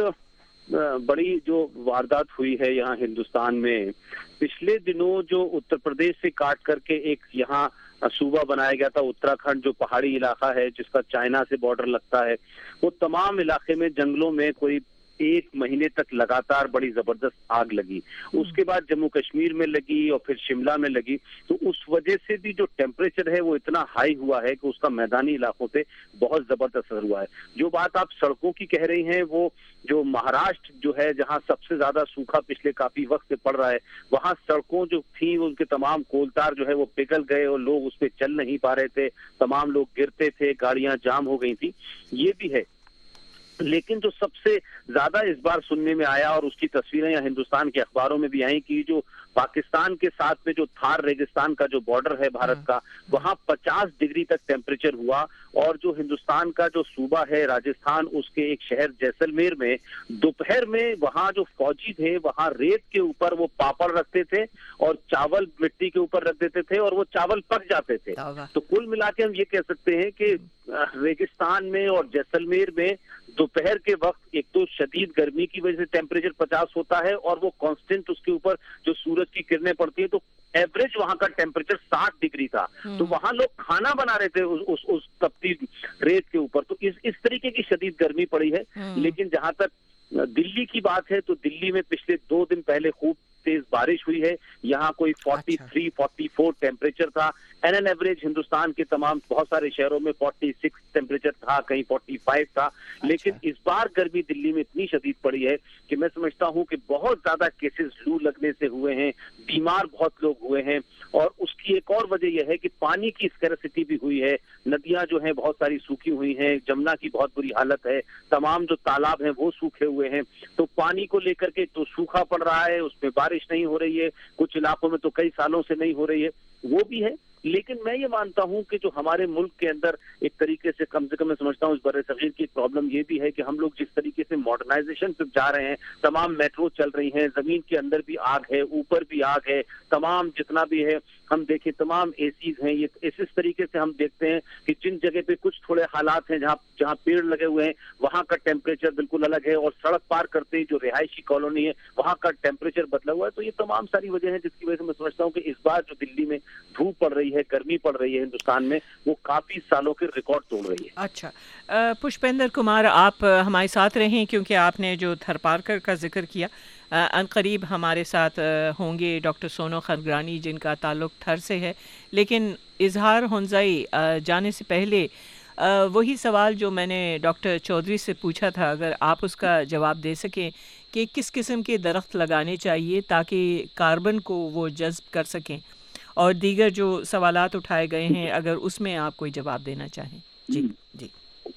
بڑی جو واردات ہوئی ہے یہاں ہندوستان میں پچھلے دنوں، جو اتر پردیش سے کاٹ کر کے ایک یہاں صوبہ بنایا گیا تھا اتراکھنڈ، جو پہاڑی علاقہ ہے جس کا چائنا سے بارڈر لگتا ہے، وہ تمام علاقے میں جنگلوں میں کوئی ایک مہینے تک لگاتار بڑی زبردست آگ لگی۔ اس کے بعد جموں کشمیر میں لگی اور پھر شملہ میں لگی، تو اس وجہ سے بھی جو ٹیمپریچر ہے وہ اتنا ہائی ہوا ہے کہ اس کا میدانی علاقوں پہ بہت زبردست اثر ہوا ہے۔ جو بات آپ سڑکوں کی کہہ رہی ہیں، وہ جو مہاراشٹر جو ہے جہاں سب سے زیادہ سوکھا پچھلے کافی وقت سے پڑ رہا ہے، وہاں سڑکوں جو تھیں ان کے تمام کولتار جو ہے وہ پگھل گئے اور لوگ اس پہ چل نہیں پا رہے تھے، تمام لوگ گرتے تھے، گاڑیاں جام ہو گئی تھی۔ یہ بھی ہے، لیکن جو سب سے زیادہ اس بار سننے میں آیا اور اس کی تصویریں یا ہندوستان کے اخباروں میں بھی آئیں کہ جو پاکستان کے ساتھ میں جو تھار ریگستان کا جو بارڈر ہے بھارت کا، وہاں پچاس ڈگری تک ٹیمپریچر ہوا، اور جو ہندوستان کا جو صوبہ ہے راجستھان، اس کے ایک شہر جیسلمیر میں دوپہر میں وہاں جو فوجی تھے وہاں ریت کے اوپر وہ پاپڑ رکھتے تھے اور چاول مٹی کے اوپر رکھ دیتے تھے اور وہ چاول پک جاتے تھے۔ تو کل ملا کے ہم یہ کہہ سکتے ہیں کہ ریگستان میں اور جیسلمیر میں دوپہر کے وقت ایک تو شدید گرمی کی وجہ سے ٹیمپریچر پچاس ہوتا ہے، اور وہ کانسٹنٹ اس کے اوپر جو سورج کی کرنیں پڑتی ہیں، تو ایوریج وہاں کا ٹیمپریچر ساٹھ ڈگری تھا۔ تو وہاں لوگ کھانا بنا رہے تھے اس اس, اس تپتی ریت کے اوپر۔ تو اس اس طریقے کی شدید گرمی پڑی ہے۔ لیکن جہاں تک دلی کی بات ہے تو دلی میں پچھلے دو دن پہلے خوب تیز بارش ہوئی ہے، یہاں کوئی forty three forty four temperature تھا۔ این این ایوریج ہندوستان کے تمام بہت سارے شہروں میں فورٹی سکس ٹیمپریچر تھا، کہیں فورٹی فائیو تھا۔ لیکن اس بار گرمی دلی میں اتنی شدید پڑی ہے کہ میں سمجھتا ہوں کہ بہت زیادہ کیسز لو لگنے سے ہوئے ہیں، بیمار بہت لوگ ہوئے ہیں، اور اس کی ایک اور وجہ یہ ہے کہ پانی کی اسکیرسٹی بھی ہوئی ہے۔ ندیاں جو ہیں بہت ساری سوکھی ہوئی ہیں، جمنا کی بہت بری حالت ہے، تمام جو تالاب ہیں وہ سوکھے ہوئے ہیں۔ تو پانی کو لے کر کے تو سوکھا پڑ رہا ہے، اس میں بارش نہیں ہو رہی ہے، کچھ علاقوں میں تو کئی سالوں سے نہیں ہو رہی ہے، وہ بھی ہے۔ لیکن میں یہ مانتا ہوں کہ جو ہمارے ملک کے اندر ایک طریقے سے کم سے کم میں سمجھتا ہوں اس بر صغیر کی پرابلم یہ بھی ہے کہ ہم لوگ جس طریقے سے ماڈرنائزیشن پہ جا رہے ہیں، تمام میٹرو چل رہی ہیں، زمین کے اندر بھی آگ ہے، اوپر بھی آگ ہے، تمام جتنا بھی ہے ہم دیکھیں تمام اے سیز ہیں۔ یہ اس اس طریقے سے ہم دیکھتے ہیں کہ جن جگہ پہ کچھ تھوڑے حالات ہیں جہاں جہاں پیڑ لگے ہوئے ہیں وہاں کا ٹیمپریچر بالکل الگ ہے، اور سڑک پار کرتے ہی جو رہائشی کالونی ہے وہاں کا ٹیمپریچر بدلا ہوا ہے۔ تو یہ تمام ساری وجہ ہیں جس کی وجہ سے میں سمجھتا ہوں کہ اس بار جو دلی میں دھوپ پڑ رہی ہے ہے, گرمی پڑ رہی ہے ہندوستان میں, وہ کافی سالوں کے ریکارڈ توڑ رہی ہے. اچھا, پشپیندر کمار آپ ہمارے ساتھ رہیں, کیونکہ آپ نے جو تھر پارکر کا ذکر کیا, ان قریب ہمارے ساتھ ہوں گے ڈاکٹر سونو خنگرانی جن کا تعلق تھر سے ہے. لیکن اظہار ہنزائی جانے سے پہلے وہی سوال جو میں نے ڈاکٹر چودھری سے پوچھا تھا, اگر آپ اس کا جواب دے سکیں کہ کس قسم کے درخت لگانے چاہیے تاکہ کاربن کو وہ جذب کر سکیں, اور دیگر جو سوالات اٹھائے گئے ہیں اگر اس میں آپ کوئی جواب دینا چاہیں. جی جی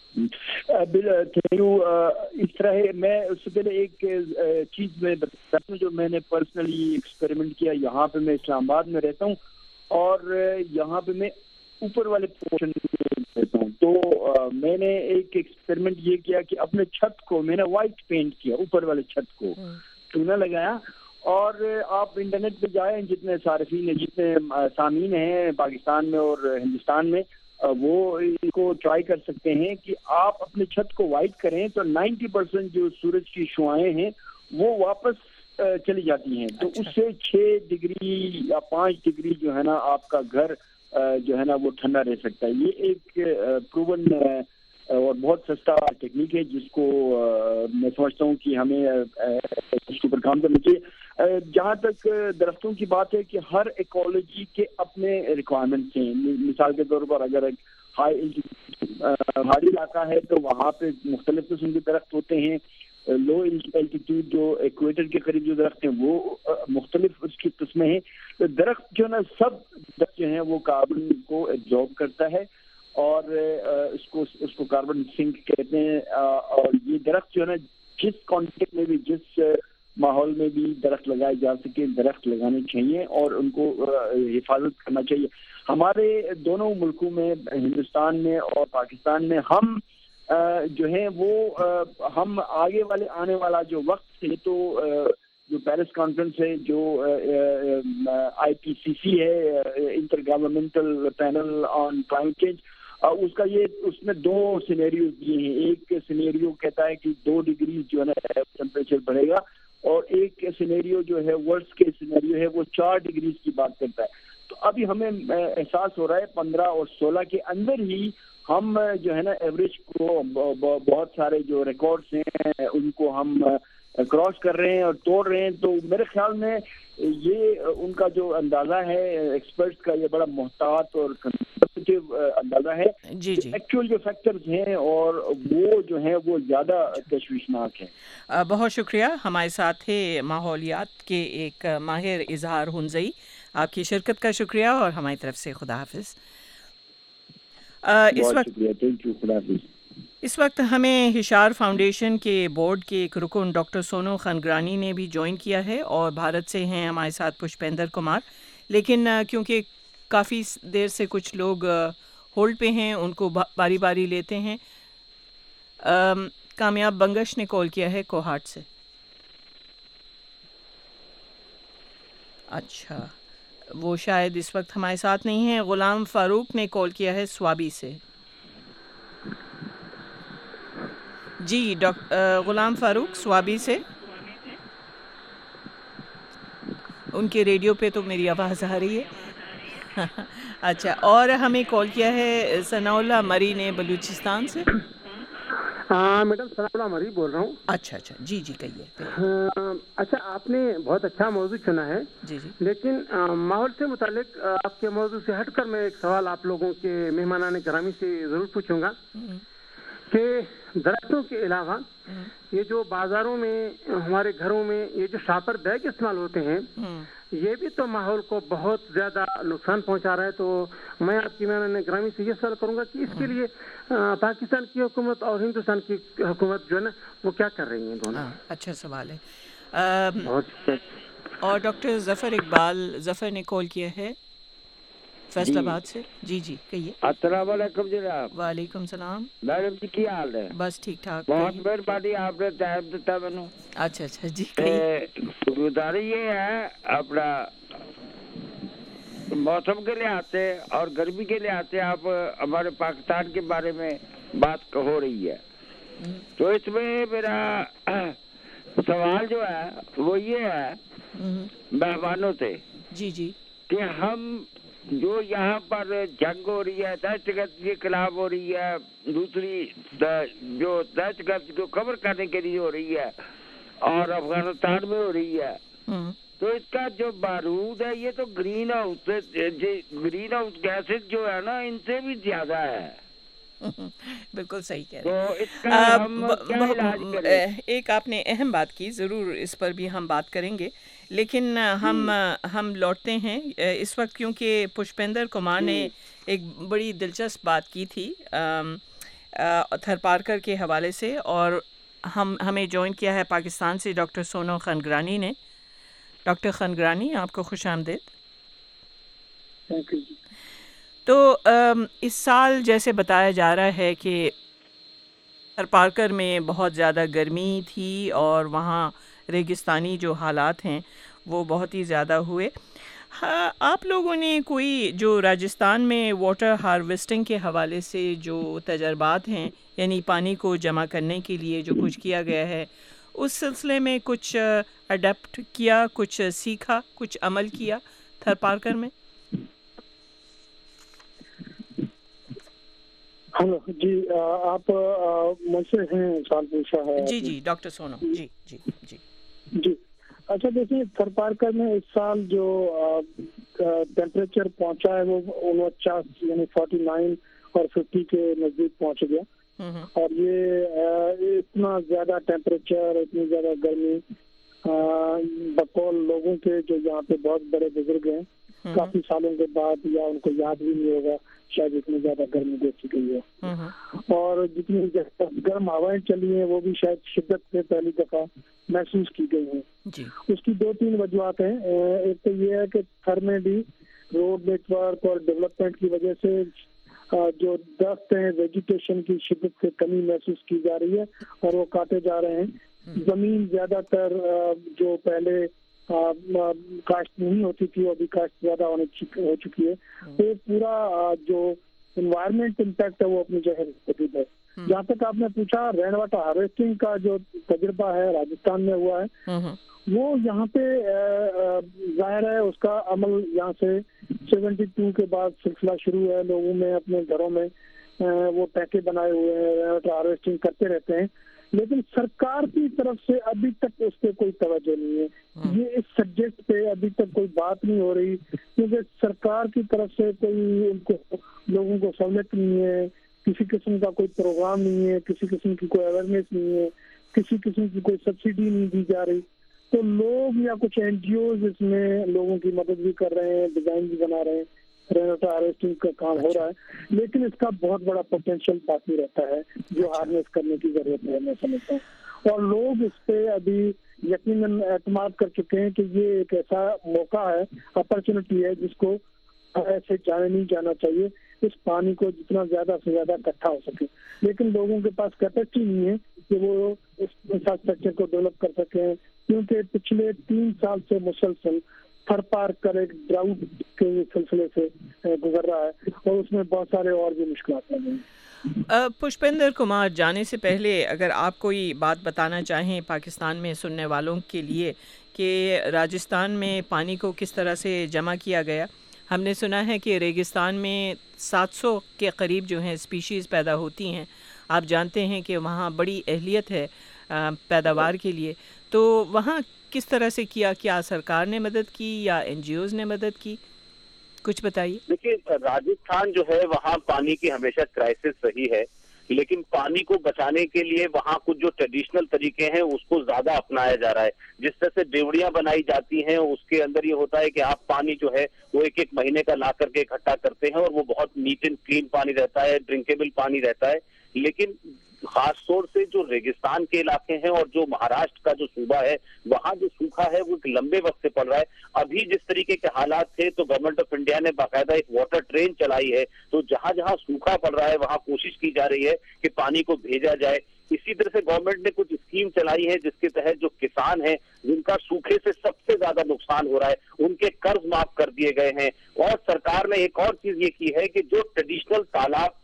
اس طرح ہے. میں اس سے پہلے ایک چیز میں بتا دوں جو میں نے پرسنلی ایکسپیریمنٹ کیا. یہاں پہ میں اسلام آباد میں رہتا ہوں اور یہاں پہ میں اوپر والے پورشن میں رہتا ہوں, تو میں نے ایک ایکسپیریمنٹ یہ کیا کہ اپنے چھت کو میں نے وائٹ پینٹ کیا, اوپر والے چھت کو چونا لگایا. اور آپ انٹرنیٹ پہ جائیں, جتنے صارفین ہیں, جتنے سامعین ہیں پاکستان میں اور ہندوستان میں, وہ اس کو ٹرائی کر سکتے ہیں کہ آپ اپنے چھت کو وائٹ کریں تو نائنٹی پرسینٹ جو سورج کی شعاعیں ہیں وہ واپس چلی جاتی ہیں. تو اس سے چھ ڈگری یا پانچ ڈگری جو ہے نا آپ کا گھر جو ہے نا وہ ٹھنڈا رہ سکتا ہے. یہ ایک پروون اور بہت سستا ٹیکنیک ہے جس کو میں سمجھتا ہوں کہ ہمیں اس کے اوپر کام کرنا چاہیے. جہاں تک درختوں کی بات ہے کہ ہر ایکولوجی کے اپنے ریکوائرمنٹس ہیں. مثال کے طور پر اگر ایک ہائی پہاڑی علاقہ ہے تو وہاں پہ مختلف قسم کے درخت ہوتے ہیں. لو الٹیٹیوڈ جو ایکویٹر کے قریب جو درخت ہیں وہ مختلف اس کی قسمیں ہیں. درخت جو ہے نا سب درخت جو ہیں وہ کاربن کو ایبزارب کرتا ہے اور اس کو اس کو کاربن سنک کہتے ہیں. اور یہ درخت جو ہے نا جس کانٹیکٹ میں بھی جس ماحول میں بھی درخت لگائے جا سکے درخت لگانے چاہیے اور ان کو حفاظت کرنا چاہیے. ہمارے دونوں ملکوں میں ہندوستان میں اور پاکستان میں ہم جو ہیں وہ ہم آگے والے آنے والا جو وقت ہے تو جو پیرس کانفرنس ہے جو آئی پی سی سی ہے intergovernmental panel on climate change, اس کا یہ اس میں دو سینیریو دیے ہیں. ایک سینیریو کہتا ہے کہ دو ڈگری جو ہے نا ٹیمپریچر بڑھے گا اور ایک سینیریو جو ہے ورسٹ کے سینیریو ہے وہ چار ڈگریز کی بات کرتا ہے. تو ابھی ہمیں احساس ہو رہا ہے پندرہ اور سولہ کے اندر ہی ہم جو ہے نا ایوریج کو بہت سارے جو ریکارڈز ہیں ان کو ہم کراس کر رہے ہیں اور توڑ رہے ہیں. تو میرے خیال میں یہ ان کا جو اندازہ ہے ایکسپرٹس کا یہ بڑا محتاط اور کنسرویٹو اندازہ ہے. جی جی ایکچوئل جو فیکٹرز ہیں اور وہ جو ہیں وہ زیادہ تشویشناک ہیں. بہت شکریہ. ہمارے ساتھ تھے ماحولیات کے ایک ماہر اظہار ہنزائی. آپ کی شرکت کا شکریہ اور ہماری طرف سے خدا حافظ. اس وقت اس وقت ہمیں ہشار فاؤنڈیشن کے بورڈ کے ایک رکن ڈاکٹر سونو خنگرانی نے بھی جوائن کیا ہے اور بھارت سے ہیں ہمارے ساتھ پشپیندر کمار. لیکن کیونکہ کافی دیر سے کچھ لوگ ہولڈ پہ ہیں ان کو باری باری لیتے ہیں. کامیاب بنگش نے کال کیا ہے کوہاٹ سے. اچھا وہ شاید اس وقت ہمارے ساتھ نہیں ہیں. غلام فاروق نے کال کیا ہے سوابی سے. جی ڈاکٹر غلام فاروق سوابی سے. ان کے ریڈیو پہ تو میری آواز آ رہی ہے. اچھا, اور ہمیں کال کیا ہے ثناء اللہ مری نے بلوچستان سے. ہاں میڈم ثناء اللہ مری بول رہا ہوں. اچھا اچھا جی جی کہیے. اچھا آپ نے بہت اچھا موضوع چنا ہے. جی جی لیکن ماحول سے متعلق آپ کے موضوع سے ہٹ کر میں ایک سوال آپ لوگوں کے مہمانان گرامی سے ضرور پوچھوں گا کہ درختوں کے علاوہ یہ جو بازاروں میں ہمارے گھروں میں یہ جو شاپر بیگ استعمال ہوتے ہیں یہ بھی تو ماحول کو بہت زیادہ نقصان پہنچا رہا ہے. تو میں آپ کی مہمان گرامی سے یہ سوال کروں گا کہ اس کے لیے پاکستان کی حکومت اور ہندوستان کی حکومت جو ہے نا وہ کیا کر رہی ہیں دونوں. اچھا سوال ہے. اور ڈاکٹر ظفر اقبال ظفر نے کال کیا ہے فیصل آباد سے. جی جی کہیے. السلام علیکم جناب. وعلیکم السلام. میڈم جی کی حال ہے؟ بس ٹھیک ٹھاک. بہت مہربانی آپ نے ٹائم دیتا مینو. اچھا اچھا جی. گزارش یہ ہے اپنا موسم کے لیے آتے اور گرمی کے لیے آتے آپ ہمارے پاکستان کے بارے میں بات ہو رہی ہے تو اس میں میرا سوال جو ہے وہ یہ ہے مہمانوں سے جی جی کہ ہم جو یہاں پر جنگ ہو رہی ہے، دہشت گردی کے خلاف ہو رہی ہے، دوسری جو دہشت گردی کو کور کرنے کے لیے ہو رہی ہے اور افغانستان میں ہو رہی ہے، تو اس کا جو بارود ہے یہ تو greenhouse greenhouse gases جو ہے نا ان سے بھی زیادہ ہے. بالکل صحیح کہہ رہے ہیں. ایک آپ نے اہم بات کی، ضرور اس پر بھی ہم بات کریں گے، لیکن ہم ہم لوٹتے ہیں اس وقت کیونکہ پشپیندر کمار نے ایک بڑی دلچسپ بات کی تھی تھرپارکر کے حوالے سے، اور ہم ہمیں جوائن کیا ہے پاکستان سے ڈاکٹر سونو خنگرانی نے. ڈاکٹر خنگرانی، آپ کو خوش آمدید. تو اس سال جیسے بتایا جا رہا ہے کہ تھرپارکر میں بہت زیادہ گرمی تھی اور وہاں ریگستانی جو حالات ہیں وہ بہت ہی زیادہ ہوئے. آپ لوگوں نے کوئی جو راجستھان میں واٹر ہارویسٹنگ کے حوالے سے جو تجربات ہیں، یعنی پانی کو جمع کرنے کے لیے جو کچھ کیا گیا ہے، اس سلسلے میں کچھ اڈیپٹ کیا، کچھ سیکھا، کچھ عمل کیا تھرپارکر میں؟ ہلو جی، آپ مجھ سے ہیں سوال پوچھا ہے؟ جی جی ڈاکٹر سونو. جی جی جی جی اچھا، دیکھیے تھرپارکر میں اس سال جو ٹیمپریچر پہنچا ہے وہ انچاس یعنی فورٹی نائن اور ففٹی کے نزدیک پہنچ گیا. اور یہ اتنا زیادہ ٹیمپریچر، اتنی زیادہ گرمی بقول لوگوں کے جو یہاں پہ بہت بڑے بزرگ ہیں کافی سالوں کے بعد، یا ان کو یاد بھی نہیں ہوگا شاید اتنی زیادہ گرمی دیکھی گئی ہے. اور جتنی گرم ہوائیں چلی ہیں وہ بھی شاید شدت سے پہلی دفعہ محسوس کی گئی ہیں. اس کی دو تین وجوہات ہیں. ایک تو یہ ہے کہ تھر میں بھی روڈ نیٹ ورک اور ڈیولپمنٹ کی وجہ سے جو درخت ہیں، ویجیٹیشن کی شدت سے کمی محسوس کی جا رہی ہے اور وہ کاٹے جا رہے ہیں. زمین زیادہ تر جو پہلے کاشت نہیں ہوتی تھی ابھی کاشت زیادہ ہونے ہو چکی ہے. تو پورا جو انوائرمنٹ امپیکٹ ہے وہ اپنی جگہ موجود ہے. جہاں تک آپ نے پوچھا رین واٹر ہارویسٹنگ کا جو تجربہ ہے راجستھان میں ہوا ہے، وہ یہاں پہ ظاہر ہے اس کا عمل یہاں سے سیونٹی ٹو کے بعد سلسلہ شروع ہے. لوگوں میں اپنے گھروں میں وہ ٹینکے بنائے ہوئے ہیں، رین واٹر ہارویسٹنگ کرتے رہتے ہیں، لیکن سرکار کی طرف سے ابھی تک اس پہ کوئی توجہ نہیں ہے. یہ اس سبجیکٹ پہ ابھی تک کوئی بات نہیں ہو رہی، کیونکہ سرکار کی طرف سے کوئی ان کو لوگوں کو سہولت نہیں ہے، کسی قسم کا کوئی پروگرام نہیں ہے، کسی قسم کی کوئی اویئرنیس نہیں ہے، کسی قسم کی کوئی سبسڈی نہیں دی جا رہی. تو لوگ یا کچھ این جی اوز اس میں لوگوں کی مدد بھی کر رہے ہیں، ڈیزائن بھی بنا رہے ہیں، رین واٹر ہارویسٹنگ کا کام ہو رہا ہے، لیکن اس کا بہت بڑا پوٹینشیل باقی رہتا ہے جو ہارنیس کرنے کی ضرورت ہے میں سمجھتا ہوں. اور لوگ اس پہ ابھی یقیناً اعتماد کر چکے ہیں کہ یہ ایک ایسا موقع ہے، اپرچونٹی ہے جس کو ایسے جانے نہیں جانا چاہیے. اس پانی کو جتنا زیادہ سے زیادہ اکٹھا ہو سکے، لیکن لوگوں کے پاس کیپیسٹی نہیں ہے کہ وہ اس انفراسٹرکچر کو ڈیولپ کر سکیں، کیونکہ پچھلے تین سال سے مسلسل تھرپارکر ایک ڈراؤٹ کے سلسلے سے گزر رہا ہے اور اس میں بہت سارے اور بھی مشکلات ہیں. پشپیندر کمار، جانے سے پہلے اگر آپ کوئی بات بتانا چاہیں پاکستان میں سننے والوں کے لیے کہ راجستھان میں پانی کو کس طرح سے جمع کیا گیا. ہم نے سنا ہے کہ ریگستان میں سات سو کے قریب جو ہیں اسپیشیز پیدا ہوتی ہیں. آپ جانتے ہیں کہ وہاں بڑی اہلیت ہے پیداوار کے لیے، تو وہاں کس طرح سے کیا؟ کیا سرکار نے مدد کی یا این جی اوز نے مدد کی؟ کچھ بتائیے. دیکھیے، راجستھان جو ہے وہاں پانی کی ہمیشہ کرائسس رہی ہے، لیکن پانی کو بچانے کے لیے وہاں کچھ جو ٹریڈیشنل طریقے ہیں اس کو زیادہ اپنایا جا رہا ہے. جس طرح سے ڈیوڑیاں بنائی جاتی ہیں اس کے اندر یہ ہوتا ہے کہ آپ پانی جو ہے وہ ایک ایک مہینے کا لا کر کے اکٹھا کرتے ہیں اور وہ بہت نیٹ اینڈ کلین پانی رہتا ہے، ڈرنکیبل پانی رہتا ہے. لیکن خاص طور سے جو ریگستان کے علاقے ہیں اور جو مہاراشٹر کا جو صوبہ ہے وہاں جو سوکھا ہے وہ ایک لمبے وقت سے پڑ رہا ہے. ابھی جس طریقے کے حالات تھے تو گورنمنٹ آف انڈیا نے باقاعدہ ایک واٹر ٹرین چلائی ہے، تو جہاں جہاں سوکھا پڑ رہا ہے وہاں کوشش کی جا رہی ہے کہ پانی کو بھیجا جائے. اسی طرح سے گورنمنٹ نے کچھ اسکیم چلائی ہے جس کے تحت جو کسان ہیں جن کا سوکھے سے سب سے زیادہ نقصان ہو رہا ہے ان کے قرض معاف کر دیے گئے ہیں. اور سرکار نے ایک اور چیز یہ کی ہے کہ جو ٹریڈیشنل تالاب تھے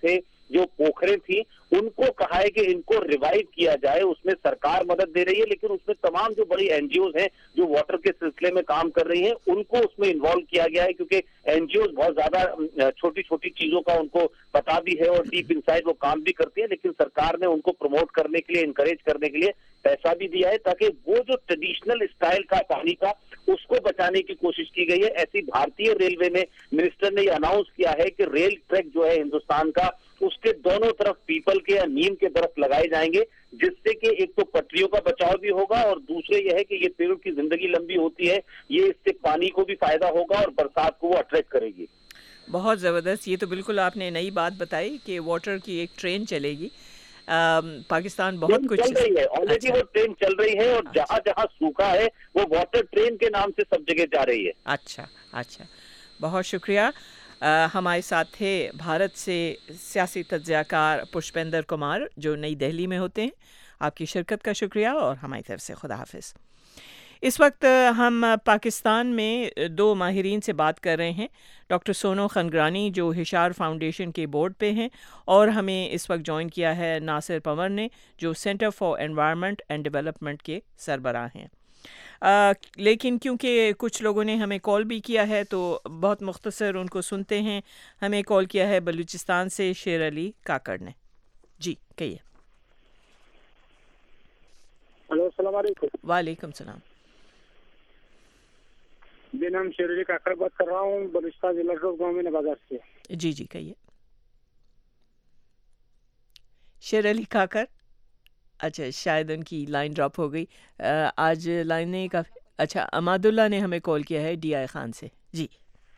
جو पोखरें थी उनको कहा है कि इनको रिवाइव किया जाए। उसमें सरकार मदद दे रही है, लेकिन उसमें तमाम जो बड़ी एनजीओज हैं जो वाटर के सिलसिले में काम कर रही हैं उनको उसमें इन्वॉल्व किया गया है, क्योंकि एनजीओज बहुत ज्यादा छोटी छोटी चीजों का उनको पता भी है और डीप इनसाइड वो काम भी करती है। लेकिन सरकार ने उनको प्रमोट करने के लिए, इनकरेज करने के लिए पैसा भी दिया है, ताकि वो जो ट्रेडिशनल स्टाइल का पानी का उसको बचाने की कोशिश की गई है। ऐसी भारतीय रेलवे में मिनिस्टर ने ये अनाउंस किया है कि रेल ट्रैक जो है हिंदुस्तान का उसके दोनों तरफ पीपल के या नीम के दरख्त लगाए जाएंगे, जिससे कि एक तो पटरियों का बचाव भी होगा और दूसरे यह है कि ये पेड़ों की जिंदगी लंबी होती है, ये इससे पानी को भी फायदा होगा और बरसात को वो अट्रैक्ट करेगी। बहुत ज़बरदस्त, ये तो बिल्कुल आपने नई बात बताई कि वाटर की एक ट्रेन चलेगी। आ, पाकिस्तान बहुत कुछ चल रही है ऑलरेडी, वो ट्रेन चल रही है और जहाँ जहाँ सूखा है वो वाटर ट्रेन के नाम से सब जगह जा रही है। अच्छा अच्छा, बहुत शुक्रिया। आ, हमारे साथ थे भारत से सियासी तज्ज़ियाकार पुष्पेंद्र कुमार जो नई दिल्ली में होते हैं। आपकी शिरकत का शुक्रिया और हमारी तरफ से खुदा हाफिज़। इस वक्त हम पाकिस्तान में दो माहिरीन से बात कर रहे हैं, डॉक्टर सोनो खनगरानी जो हिशार फाउंडेशन के बोर्ड पे हैं, और हमें इस वक्त ज्वाइन किया है नासिर पंवर ने जो centre for environment and development के सरबराह हैं। आ, लेकिन क्योंकि कुछ लोगों ने हमें कॉल भी किया है तो बहुत मुख्तसर उनको सुनते हैं। हमें कॉल किया है बलूचिस्तान से शेर अली काकड़ ने। जी कहिए। हेलो, अस्सलाम वालेकुम। वालेकुम सलाम। मेरा नाम शेर अली काकड़ बात कर रहा हूँ, बलूचिस्तान जिला गाँव में बाजार से। जी जी कहिए। शेर अली काकड़, अच्छा शायद उनकी लाइन ड्रॉप हो गई। आ, आज लाइनें काफ़ी अच्छा। अमादुल्ला ने हमें कॉल किया है डी आई खान से। जी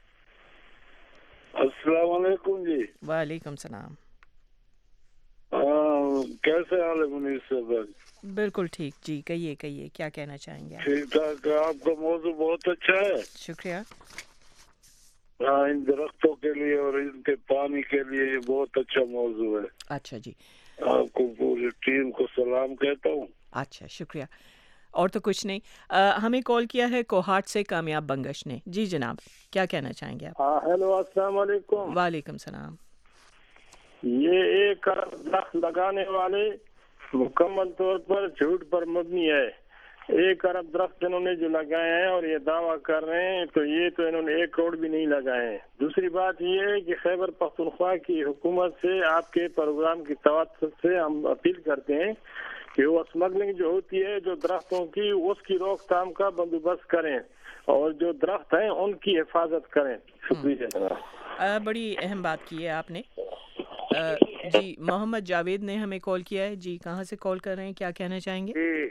अस्सलाम वालेकुम जी। वालेकुम सलाम। कैसे हाल है मुनीर साहब? बिल्कुल ठीक जी, कहिए कहिए क्या कहना चाहेंगे आप? ठीक ठाक, आपका मौजू बहुत अच्छा है। शुक्रिया। हाँ, इन दरख्तों के लिए और इनके पानी के लिए ये बहुत अच्छा मौजू है। अच्छा जी, आपको पूरी टीम को सलाम कहता हूँ। अच्छा शुक्रिया। और तो कुछ नहीं। आ, हमें कॉल किया है कोहाट से कामयाब बंगश ने। जी जनाब, क्या कहना चाहेंगे आप? हाँ हेलो, अस्सलाम वालेकुम। वालेकुम सलाम। ये एक दरख्त लगाने वाले मुकम्मल तौर पर झूठ पर मबनी है। एक अरब दरख्त इन्होंने जो लगाए हैं और ये दावा कर रहे हैं, तो ये तो इन्होंने एक करोड़ भी नहीं लगाए हैं। दूसरी बात ये है कि खैबर पख्तूनख्वा की हुकूमत से, आपके प्रोग्राम की तवज्जो से हम अपील करते हैं कि वो स्मगलिंग जो होती है जो दरख्तों की, उसकी रोकथाम का बंदोबस्त करें और जो दरख्त हैं उनकी हिफाजत करें। शुक्रिया। बड़ी अहम बात की है आपने। आ, जी मोहम्मद जावेद ने हमें कॉल किया है। जी कहाँ से कॉल कर रहे हैं, क्या कहना चाहेंगे? जी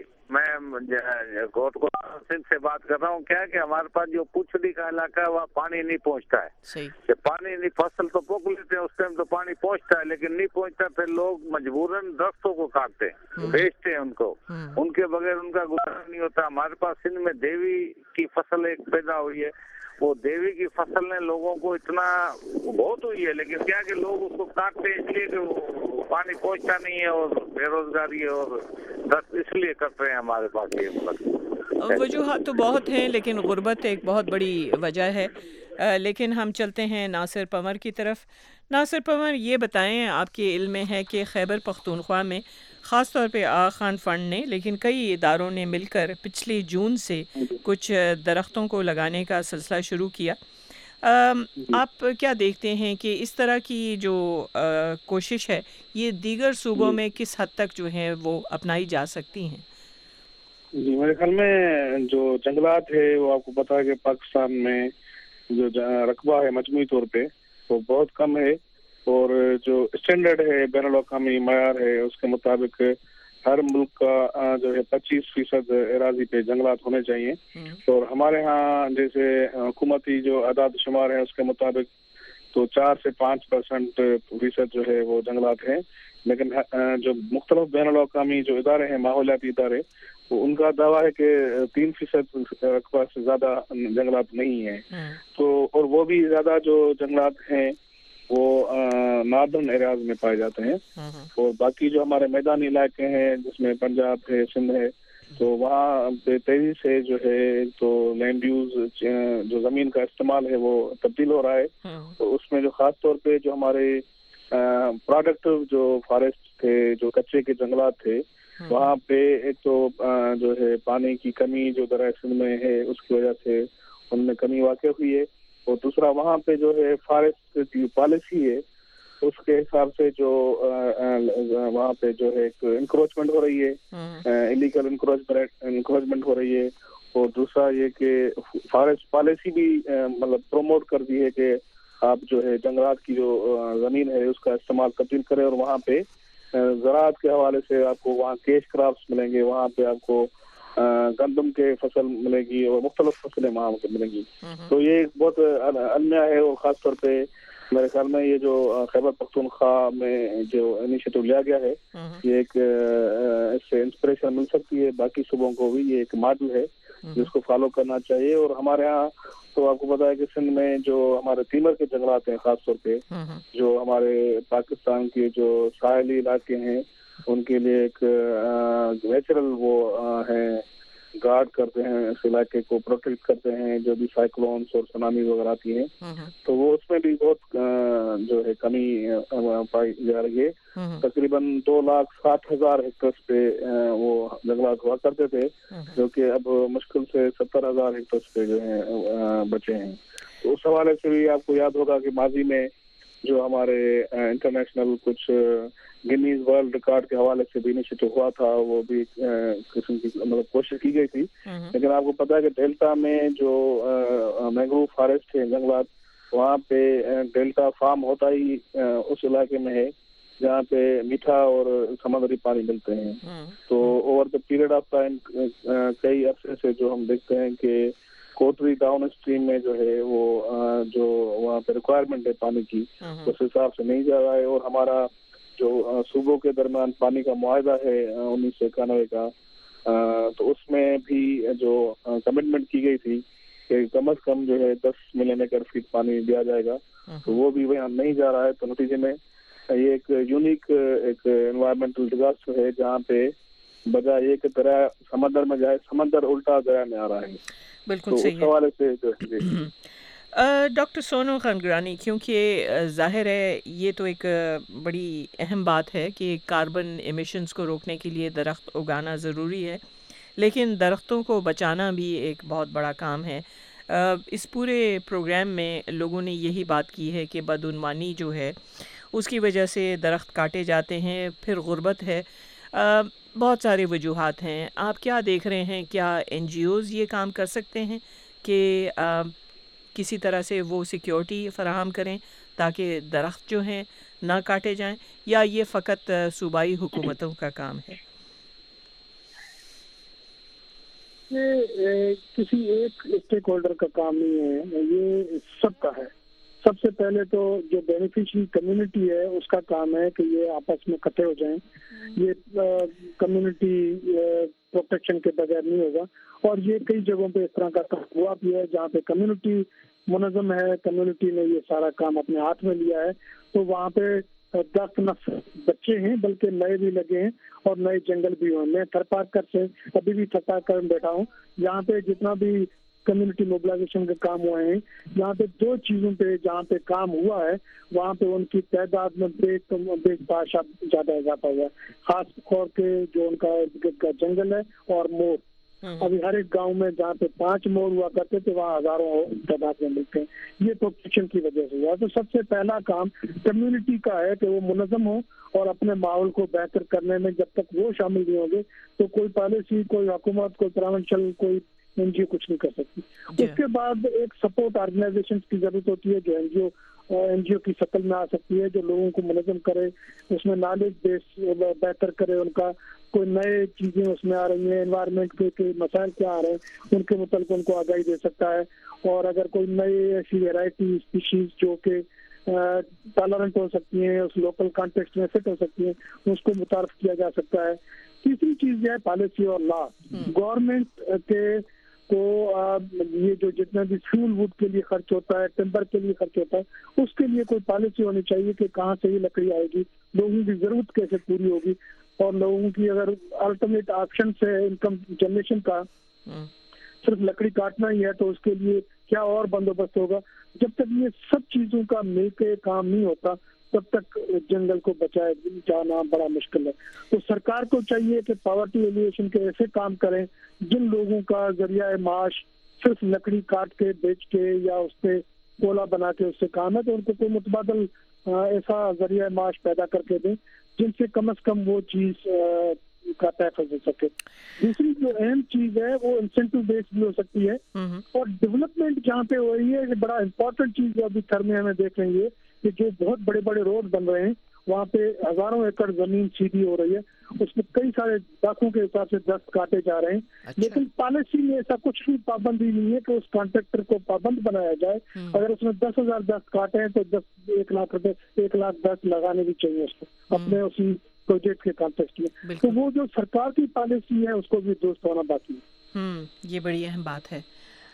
मैं कोटको सिंध से बात कर रहा हूँ। क्या है कि हमारे पास जो पुछड़ी का इलाका है वहाँ पानी नहीं पहुँचता है। सही। पानी नहीं, फसल तो पोक लेते हैं उस टाइम तो पानी पहुँचता है, लेकिन नहीं पहुँचता, फिर लोग मजबूरन दरख्तों को काटते हैं, बेचते हैं उनको, उनके बगैर उनका गुजारा नहीं होता। हमारे पास सिंध में देवी की फसल एक पैदा हुई है, वो देवी की फसल ने लोगों को इतना बहुत हुई है, लेकिन क्या कि लोग उसको काटते हैं इसलिए कि वो पानी पहुंचता नहीं है और बेरोजगारी है और दस्त इसलिए कर रहे हैं हमारे पास ये। वजूहात तो बहुत हैं, लेकिन गुर्बत एक बहुत बड़ी वजह है। आ, लेकिन हम चलते हैं नासिर पंवर की तरफ। नासिर पंवर, ये बताएं, आपके इल्म में है कि खैबर पख्तूनख्वा में ख़ास तौर पे आगा खान फ़ंड ने, लेकिन कई इदारों ने मिलकर पिछले जून से कुछ दरख्तों को लगाने का सिलसिला शुरू किया। आ, आप क्या देखते हैं कि इस तरह की जो आ, कोशिश है ये दीगर सूबों में किस हद तक जो है वो अपनाई जा सकती हैं? जी मेरे ख्याल में जो जंगलात है वो आपको पता है कि पाकिस्तान में जो रकबा है मजमूई तौर पे वो बहुत कम है, और जो स्टैंडर्ड है बैनुल अक़वामी मयार है उसके मुताबिक हर मुल्क का जो है पच्चीस फीसद एराजी पे जंगलात होने चाहिए। और हमारे यहाँ जैसे हुकूमती जो आदाद शुमार है उसके मुताबिक तो चार से पाँच परसेंट फीसद जो है वो जंगलात हैं, लेकिन जो मुख्तलिफ बैनुल अक़वामी जो इदारे हैं, माहौलियाती इदारे, तो उनका दावा है कि तीन फीसद रकबा से ज़्यादा जंगलात नहीं है। तो और वो भी ज़्यादा जो जंगलात हैं वो नॉर्दर्न एरियाज में पाए जाते हैं, और बाकी जो हमारे मैदानी इलाके हैं जिसमें पंजाब है, सिंध है, तो वहाँ तेजी से जो है तो लैंड यूज जो ज़मीन का इस्तेमाल है वो तब्दील हो रहा है। तो उसमें जो ख़ास तौर पे जो हमारे پروڈکٹیو جو فارسٹ تھے, جو کچے کے جنگلات تھے, وہاں پہ ایک تو جو ہے پانی کی کمی جو دریا سندھ میں ہے اس کی وجہ سے ان میں کمی واقع ہوئی ہے, اور دوسرا وہاں پہ جو ہے فارسٹ کی پالیسی ہے اس کے حساب سے جو وہاں پہ جو ہے ایک انکروچمنٹ ہو رہی ہے, انلیگل انکروچمنٹ ہو رہی ہے, اور دوسرا یہ کہ فارسٹ پالیسی بھی مطلب پروموٹ کر دی ہے کہ آپ جو ہے جنگلات کی جو زمین ہے اس کا استعمال تبدیل کریں, اور وہاں پہ زراعت کے حوالے سے آپ کو وہاں کیش کرافٹس ملیں گے, وہاں پہ آپ کو گندم کے فصل ملے گی اور مختلف فصلیں وہاں ملیں گی. تو یہ ایک بہت المیہ ہے, اور خاص طور پہ میرے خیال میں یہ جو خیبر پختونخوا میں جو انیشیٹو لیا گیا ہے یہ ایک اس سے انسپریشن مل سکتی ہے باقی صوبوں کو بھی, یہ ایک ماڈل ہے جس کو فالو کرنا چاہیے. اور ہمارے ہاں تو آپ کو پتا ہے کہ سندھ میں جو ہمارے تیمر کے جنگلات ہیں خاص طور پہ جو ہمارے پاکستان کے جو ساحلی علاقے ہیں ان کے لیے ایک نیچرل وہ ہیں, گارڈ کرتے ہیں اس علاقے کو, پروٹیکٹ کرتے ہیں جو بھی سائیکلونس اور سونامی وغیرہ آتی ہیں, تو وہ اس میں بھی بہت جو ہے کمی پائی جا رہی ہے. تقریباً دو لاکھ ساٹھ ہزار ہیکٹرس پہ وہ جنگلات ہوا کرتے تھے جو کہ اب مشکل سے ستر ہزار ہیکٹرس پہ جو ہیں بچے ہیں. تو اس حوالے سے بھی آپ کو یاد ہوگا کہ ماضی میں جو ہمارے انٹرنیشنل کچھ گنیز ورلڈ ریکارڈ کے حوالے سے بھی انیشیٹو ہوا تھا, وہ بھی قسم کی مطلب کوشش کی گئی تھی, لیکن آپ کو پتا ہے کہ ڈیلٹا میں جو مینگروو فارسٹ ہے جنگلات, وہاں پہ ڈیلٹا فارم ہوتا ہی اس علاقے میں ہے جہاں پہ میٹھا اور سمندری پانی ملتے ہیں. تو over the period of time کئی عرصے سے جو ہم دیکھتے ہیں کہ کوٹری ڈاؤن اسٹریم میں جو ہے وہ جو وہاں پہ ریکوائرمنٹ ہے پانی کی اس حساب سے نہیں جا رہا ہے, اور ہمارا جو صوبوں کے درمیان پانی کا معاہدہ ہے انیس سو اکانوے کا, تو اس میں بھی جو کمٹمنٹ کی گئی تھی کہ کم از کم جو ہے دس ملین ایکڑ فیٹ پانی دیا جائے گا, تو وہ بھی وہاں نہیں جا رہا ہے. تو نتیجے میں یہ ایک یونیک ایک انوائرمنٹل ڈیزاسٹر ہے جہاں پہ بجائے یہ کہ دریا سمندر میں جائے, سمندر الٹا دریا میں آ رہا ہے. بالکل صحیح. اس حوالے سے جو ڈاکٹر سونو خان گرانی, کیونکہ ظاہر ہے یہ تو ایک بڑی اہم بات ہے کہ کاربن ایمیشنز کو روکنے کے لیے درخت اگانا ضروری ہے, لیکن درختوں کو بچانا بھی ایک بہت بڑا کام ہے. اس پورے پروگرام میں لوگوں نے یہی بات کی ہے کہ بدعنوانی جو ہے اس کی وجہ سے درخت کاٹے جاتے ہیں, پھر غربت ہے, بہت سارے وجوہات ہیں. آپ کیا دیکھ رہے ہیں, کیا این جی اوز یہ کام کر سکتے ہیں کہ کسی طرح سے وہ سیکیورٹی فراہم کریں تاکہ درخت جو ہیں نہ کاٹے جائیں, یا یہ فقط صوبائی حکومتوں کا کام ہے؟ یہ کسی ایک اسٹیک ہولڈر کا کام نہیں ہے, یہ سب کا ہے. سب سے پہلے تو جو بینیفیشری کمیونٹی ہے اس کا کام ہے کہ یہ آپس میں اکٹھے ہو جائیں. یہ کمیونٹی پروٹیکشن کے بغیر نہیں ہوگا, اور یہ کئی جگہوں پہ اس طرح کا کام ہوا بھی ہے جہاں پہ کمیونٹی منظم ہے, کمیونٹی نے یہ سارا کام اپنے ہاتھ میں لیا ہے. تو وہاں پہ درخت نہ بچے ہیں بلکہ نئے بھی لگے ہیں اور نئے جنگل بھی ہوئے. میں تھرپارکر سے ابھی بھی تھرپارکر میں بیٹھا ہوں, یہاں پہ جتنا بھی کمیونٹی موبلائزیشن کے کام ہوئے ہیں, یہاں پہ دو چیزوں پہ جہاں پہ کام ہوا ہے وہاں پہ ان کی تعداد میں بے بے تحاشا زیادہ اضافہ ہوا ہے, خاص طور کے جو ان کا جنگل ہے اور مور. ابھی ہر ایک گاؤں میں جہاں پہ پانچ مور ہوا کرتے تھے وہاں ہزاروں تعداد میں ملتے ہیں. یہ پروٹیکشن کی وجہ سے ہوا. تو سب سے پہلا کام کمیونٹی کا ہے کہ وہ منظم ہو اور اپنے ماحول کو بہتر کرنے میں جب تک وہ شامل نہیں ہوں گے تو کوئی پالیسی, کوئی حکومت, کوئی پروونشل, کوئی این جی او کچھ نہیں کر سکتی. اس کے بعد ایک سپورٹ آرگنائزیشن کی ضرورت ہوتی ہے جو N G O N G او کی شکل میں آ سکتی ہے, جو لوگوں کو منظم کرے, اس میں نالج بیس بہتر کرے, ان کا کوئی نئے چیزیں اس میں آ رہی ہیں, انوائرمنٹ کے مسائل کیا آ رہے ہیں ان کے متعلق ان کو آگاہی دے سکتا ہے. اور اگر کوئی نئی ایسی ویرائٹی اسپیشیز جو کہ ٹالرنٹ ہو سکتی ہیں, اس لوکل کانٹیکسٹ میں فٹ ہو سکتی ہیں, اس کو متعارف کیا جا سکتا ہے. تیسری چیز جو ہے پالیسی اور لا. گورنمنٹ کے کو یہ جو جتنا بھی فیول ووڈ کے لیے خرچ ہوتا ہے, ٹمبر کے لیے خرچ ہوتا ہے, اس کے لیے کوئی پالیسی ہونی چاہیے کہ کہاں سے یہ لکڑی آئے گی, لوگوں کی ضرورت کیسے پوری ہوگی, اور لوگوں کی اگر الٹرنیٹ آپشن سے انکم جنریشن کا صرف لکڑی کاٹنا ہی ہے تو اس کے لیے کیا اور بندوبست ہوگا. جب تک یہ سب چیزوں کا مل کے کام نہیں ہوتا تب تک جنگل کو بچائے جانا بڑا مشکل ہے. تو سرکار کو چاہیے کہ پاورٹی ایلیویشن کے ایسے کام کریں جن لوگوں کا ذریعہ معاش صرف لکڑی کاٹ کے بیچ کے یا اس پہ کولا بنا کے اس سے کام ہے, تو ان کو کوئی متبادل ایسا ذریعہ معاش پیدا کر کے دیں جن سے کم از کم وہ چیز کا تحفظ ہو سکے. دوسری جو اہم چیز ہے وہ انسینٹو بیس بھی ہو سکتی ہے, اور ڈیولپمنٹ جہاں پہ ہو رہی ہے یہ بڑا امپورٹنٹ چیز جو ابھی تھر میں ہمیں دیکھ رہی ہے کہ جو بہت بڑے بڑے روڈ بن رہے ہیں وہاں پہ ہزاروں ایکڑ زمین سیدھی ہو رہی ہے, اس میں کئی سارے داخوں کے حساب سے دست کاٹے جا رہے ہیں. اچھا. لیکن پالیسی میں ایسا کچھ بھی پابندی نہیں ہے کہ اس کانٹریکٹر کو پابند بنایا جائے. اگر اس نے دس ہزار دست کاٹے ہیں تو دس ایک لاکھ روپے ایک لاکھ دست لگانے بھی چاہیے اس کو اپنے اسی پروجیکٹ کے کانٹیکسٹ میں. تو وہ جو سرکار کی پالیسی ہے اس کو بھی درست ہونا باقی ہے. ہوں یہ بڑی اہم بات ہے.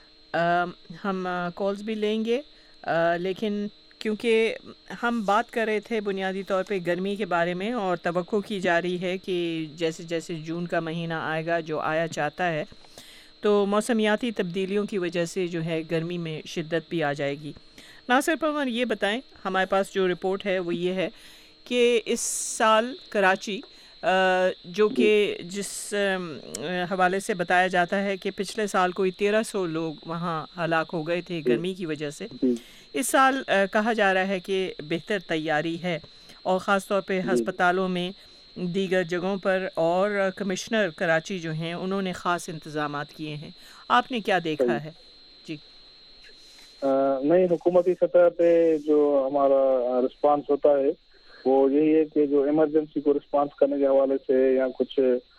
ہم کالز بھی لیں گے, لیکن کیونکہ ہم بات کر رہے تھے بنیادی طور پہ گرمی کے بارے میں, اور توقع کی جا رہی ہے کہ جیسے جیسے جون کا مہینہ آئے گا جو آیا چاہتا ہے تو موسمیاتی تبدیلیوں کی وجہ سے جو ہے گرمی میں شدت بھی آ جائے گی. ناصر پروان یہ بتائیں, ہمارے پاس جو رپورٹ ہے وہ یہ ہے کہ اس سال کراچی جو کہ جس حوالے سے بتایا جاتا ہے کہ پچھلے سال کوئی تیرہ سو لوگ وہاں ہلاک ہو گئے تھے گرمی کی وجہ سے, اس سال کہا جا رہا ہے کہ بہتر تیاری ہے, اور خاص طور پہ ہسپتالوں میں دیگر جگہوں پر, اور کمشنر کراچی جو ہیں انہوں نے خاص انتظامات کیے ہیں. آپ نے کیا دیکھا ہے؟ جی نہیں, حکومتی سطح پہ جو ہمارا رسپانس ہوتا ہے وہ یہی ہے کہ جو ایمرجنسی کو رسپانس کرنے کے حوالے سے یا کچھ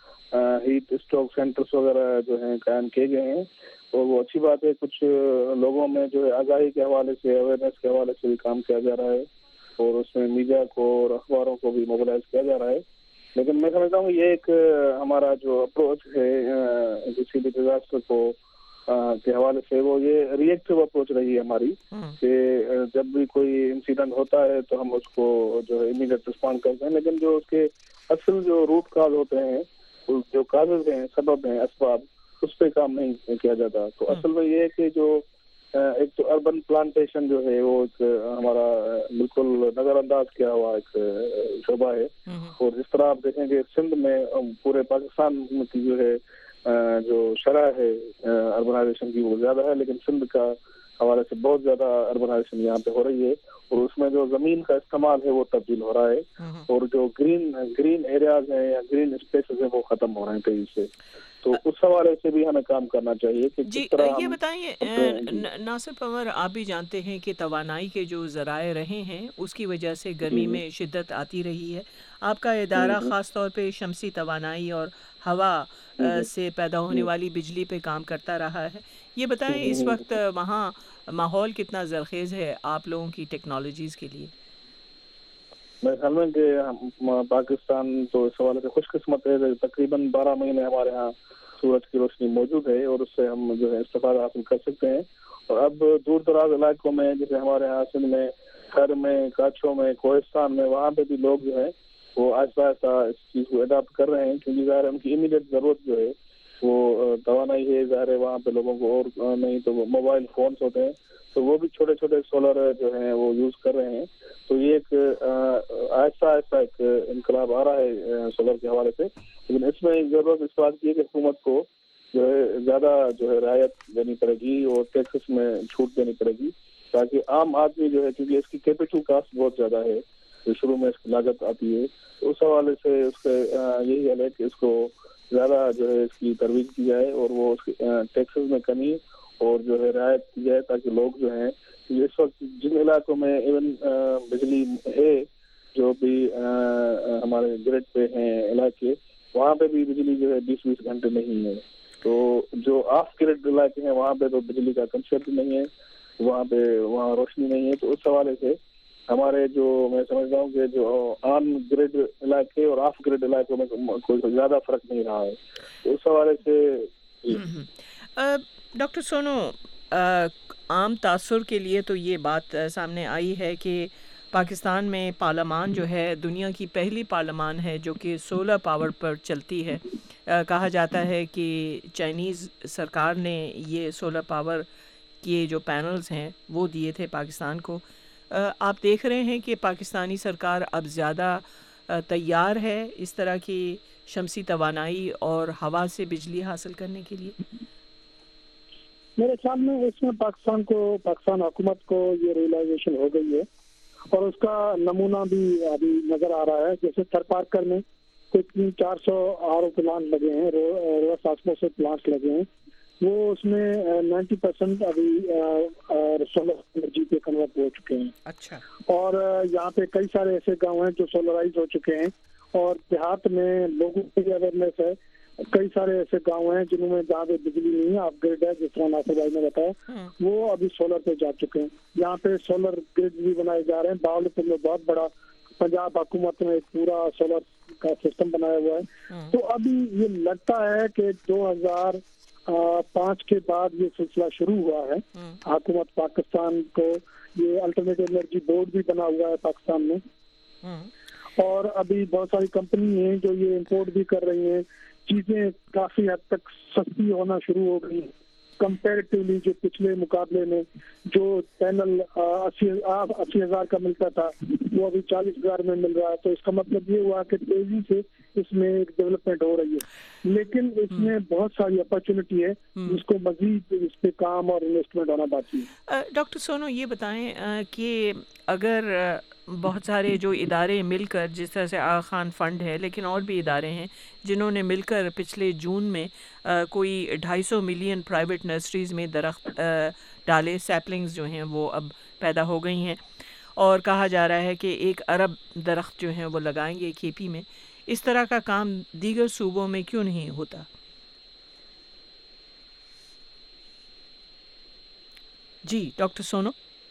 ہیٹ اسٹروک سینٹرز وغیرہ جو ہیں قائم کیے گئے ہیں, اور وہ اچھی بات ہے. کچھ لوگوں میں جو ہے آگاہی کے حوالے سے, اویئرنیس کے حوالے سے بھی کام کیا جا رہا ہے, اور اس میں میڈیا کو اور اخباروں کو بھی موبلائز کیا جا رہا ہے. لیکن میں سمجھتا ہوں یہ ایک ہمارا جو اپروچ ہے کسی بھی ڈیزاسٹر کو کے حوالے سے, وہ یہ ری ایکٹیو اپروچ رہی ہے ہماری, کہ جب بھی کوئی انسیڈنٹ ہوتا ہے تو ہم اس کو جو ہے امیڈیٹ رسپونڈ کرتے ہیں, لیکن جو اس کے اصل جو روٹ کاز ہوتے ہیں, جو کازز ہیں, سبب ہیں, اسباب, اس پہ کام نہیں کیا جاتا. تو اصل میں یہ ہے کہ جو ایک تو اربن پلانٹیشن جو ہے وہ ایک ہمارا بالکل نظر انداز کیا ہوا ایک شعبہ ہے, اور جس طرح آپ دیکھیں گے سندھ میں پورے پاکستان کی جو ہے جو شرح ہے اربنائزیشن کی وہ زیادہ ہے, لیکن سندھ کا حوالے سے بہت زیادہ اربنائزیشن یہاں پہ ہو رہی ہے, اور اس میں جو زمین کا استعمال ہے وہ تبدیل ہو رہا ہے, اور جو گرین گرین ایریاز ہیں یا گرین اسپیسز ہیں وہ ختم ہو رہے ہیں تیزی سے. تو اس حوالے سے بھی ہمیں کام کرنا چاہیے کہ جی یہ بتائیے ناصر پروان, آپ بھی جانتے ہیں کہ توانائی کے جو ذرائع رہے ہیں اس کی وجہ سے گرمی میں شدت آتی رہی ہے. آپ کا ادارہ خاص طور پہ شمسی توانائی اور ہوا سے پیدا ہونے والی بجلی پہ کام کرتا رہا ہے. یہ بتائیں اس وقت وہاں ماحول کتنا زرخیز ہے آپ لوگوں کی ٹیکنالوجیز کے لیے؟ میرے خیال میں کہ پاکستان تو اس حوالے سے خوش قسمت ہے, تقریباً بارہ مہینے ہمارے ہاں سورج کی روشنی موجود ہے, اور اس سے ہم جو ہے استفادہ حاصل کر سکتے ہیں. اور اب دور دراز علاقوں میں جیسے ہمارے یہاں سندھ میں, کھر میں, کاچھوں میں, کوہستان میں, وہاں پہ بھی لوگ جو ہے وہ آہستہ آہستہ اس چیز کو اڈاپٹ کر رہے ہیں, کیونکہ ظاہر ہے ان کی امیڈیٹ ضرورت جو ہے وہ توانائی ہے. ظاہر ہے وہاں پہ لوگوں کو اور نہیں تو وہ موبائل فونس ہوتے ہیں, تو وہ بھی چھوٹے چھوٹے سولر جو ہیں وہ یوز کر رہے ہیں. تو یہ ایک آہستہ آہستہ ایک انقلاب آ رہا ہے سولر کے حوالے سے, لیکن اس میں ایک ضرورت اس بات کی ہے کہ حکومت کو جو ہے زیادہ جو ہے رعایت دینی پڑے گی اور ٹیکسز میں چھوٹ دینی پڑے گی, تاکہ عام آدمی جو ہے, کیونکہ اس کی کیپٹل کاسٹ بہت زیادہ ہے, جو شروع میں اس کی لاگت آتی ہے, تو اس حوالے سے اس کا یہی حل ہے کہ اس کو زیادہ جو ہے اس کی ترویج کی جائے, اور وہ اس کے ٹیکسز میں کمی اور جو ہے رعایت کی جائے, تاکہ لوگ جو ہیں اس وقت جن علاقوں میں ایون بجلی ہے جو بھی ہمارے گرڈ پہ ہیں علاقے, وہاں پہ بھی بجلی جو ہے بیس بیس گھنٹے نہیں ہے. تو جو آف گرڈ علاقے ہیں وہاں پہ تو بجلی کا کنسیپٹ نہیں ہے, وہاں پہ وہاں روشنی نہیں ہے. تو اس حوالے سے ہمارے جو میں سمجھتا ہوں کہ جو آن گرڈ علاقے اور آف گرڈ علاقوں میں کوئی زیادہ فرق نہیں رہا ہے. تو اس حوالے سے ڈاکٹر سونو, عام تاثر کے لیے تو یہ بات سامنے آئی ہے کہ پاکستان میں پارلیمان جو ہے دنیا کی پہلی پارلیمان ہے جو کہ سولر پاور پر چلتی ہے. کہا جاتا ہے کہ چائنیز سرکار نے یہ سولر پاور کے جو پینلز ہیں وہ دیے تھے پاکستان کو. آپ دیکھ رہے ہیں کہ پاکستانی سرکار اب زیادہ تیار ہے اس طرح کی شمسی توانائی اور ہوا سے بجلی حاصل کرنے کے لیے؟ میرے خیال میں اس میں پاکستان کو پاکستان حکومت کو یہ ریئلائزیشن ہو گئی ہے اور اس کا نمونہ بھی ابھی نظر آ رہا ہے. جیسے تھر پارکر میں کچھ تین چار سو آر او پلانٹ لگے ہیں, ریورس آسموسس پلانٹ لگے ہیں, وہ اس میں نائنٹی پرسینٹ ابھی سولر انرجی پہ کنورٹ ہو چکے ہیں. اچھا. اور یہاں پہ کئی سارے ایسے گاؤں ہیں جو سولرائز ہو چکے ہیں اور دیہات میں لوگوں کی اویئرنیس ہے. کئی سارے ایسے گاؤں ہیں جنہوں میں جہاں پہ بجلی نہیں ہے, آف گریڈ ہے, جس طرح ناصر بھائی نے بتایا, وہ ابھی سولر پہ جا چکے ہیں. یہاں پہ سولر گریڈ بھی بنائے جا رہے ہیں. باولپور میں بہت بڑا پنجاب حکومت نے ایک پورا سولر کا سسٹم بنایا ہوا ہے. تو ابھی یہ لگتا ہے کہ دو ہزار پانچ کے بعد یہ سلسلہ شروع ہوا ہے. حکومت پاکستان کو یہ الٹرنیٹو انرجی بورڈ بھی بنا ہوا ہے پاکستان میں, اور ابھی بہت ساری کمپنی ہیں جو یہ امپورٹ بھی کر رہی ہیں. چیزیں کافی حد تک سستی ہونا شروع ہو گئی کمپیریٹیولی, جو پچھلے مقابلے میں جو پینل اسی ہزار کا ملتا تھا وہ ابھی چالیس ہزار میں مل رہا ہے. تو اس کا مطلب یہ ہوا کہ تیزی سے اس میں ایک ڈیولپمنٹ ہو رہی ہے, لیکن اس میں بہت ساری اپرچونٹی ہے جس کو مزید اس پہ کام اور انویسٹمنٹ ہونا باقی ہے. ڈاکٹر سونو یہ بتائیں کہ اگر بہت سارے جو ادارے مل کر, جس طرح سے آغا خان فنڈ ہے لیکن اور بھی ادارے ہیں جنہوں نے مل کر پچھلے جون میں کوئی ڈھائی سو ملین پرائیویٹ نرسریز میں درخت ڈالے, سیپلنگز جو ہیں وہ اب پیدا ہو گئی ہیں اور کہا جا رہا ہے کہ ایک ارب درخت جو ہیں وہ لگائیں گے کھیپی میں. اس طرح کا کام دیگر صوبوں میں کیوں نہیں ہوتا؟ جی ڈاکٹر سونو.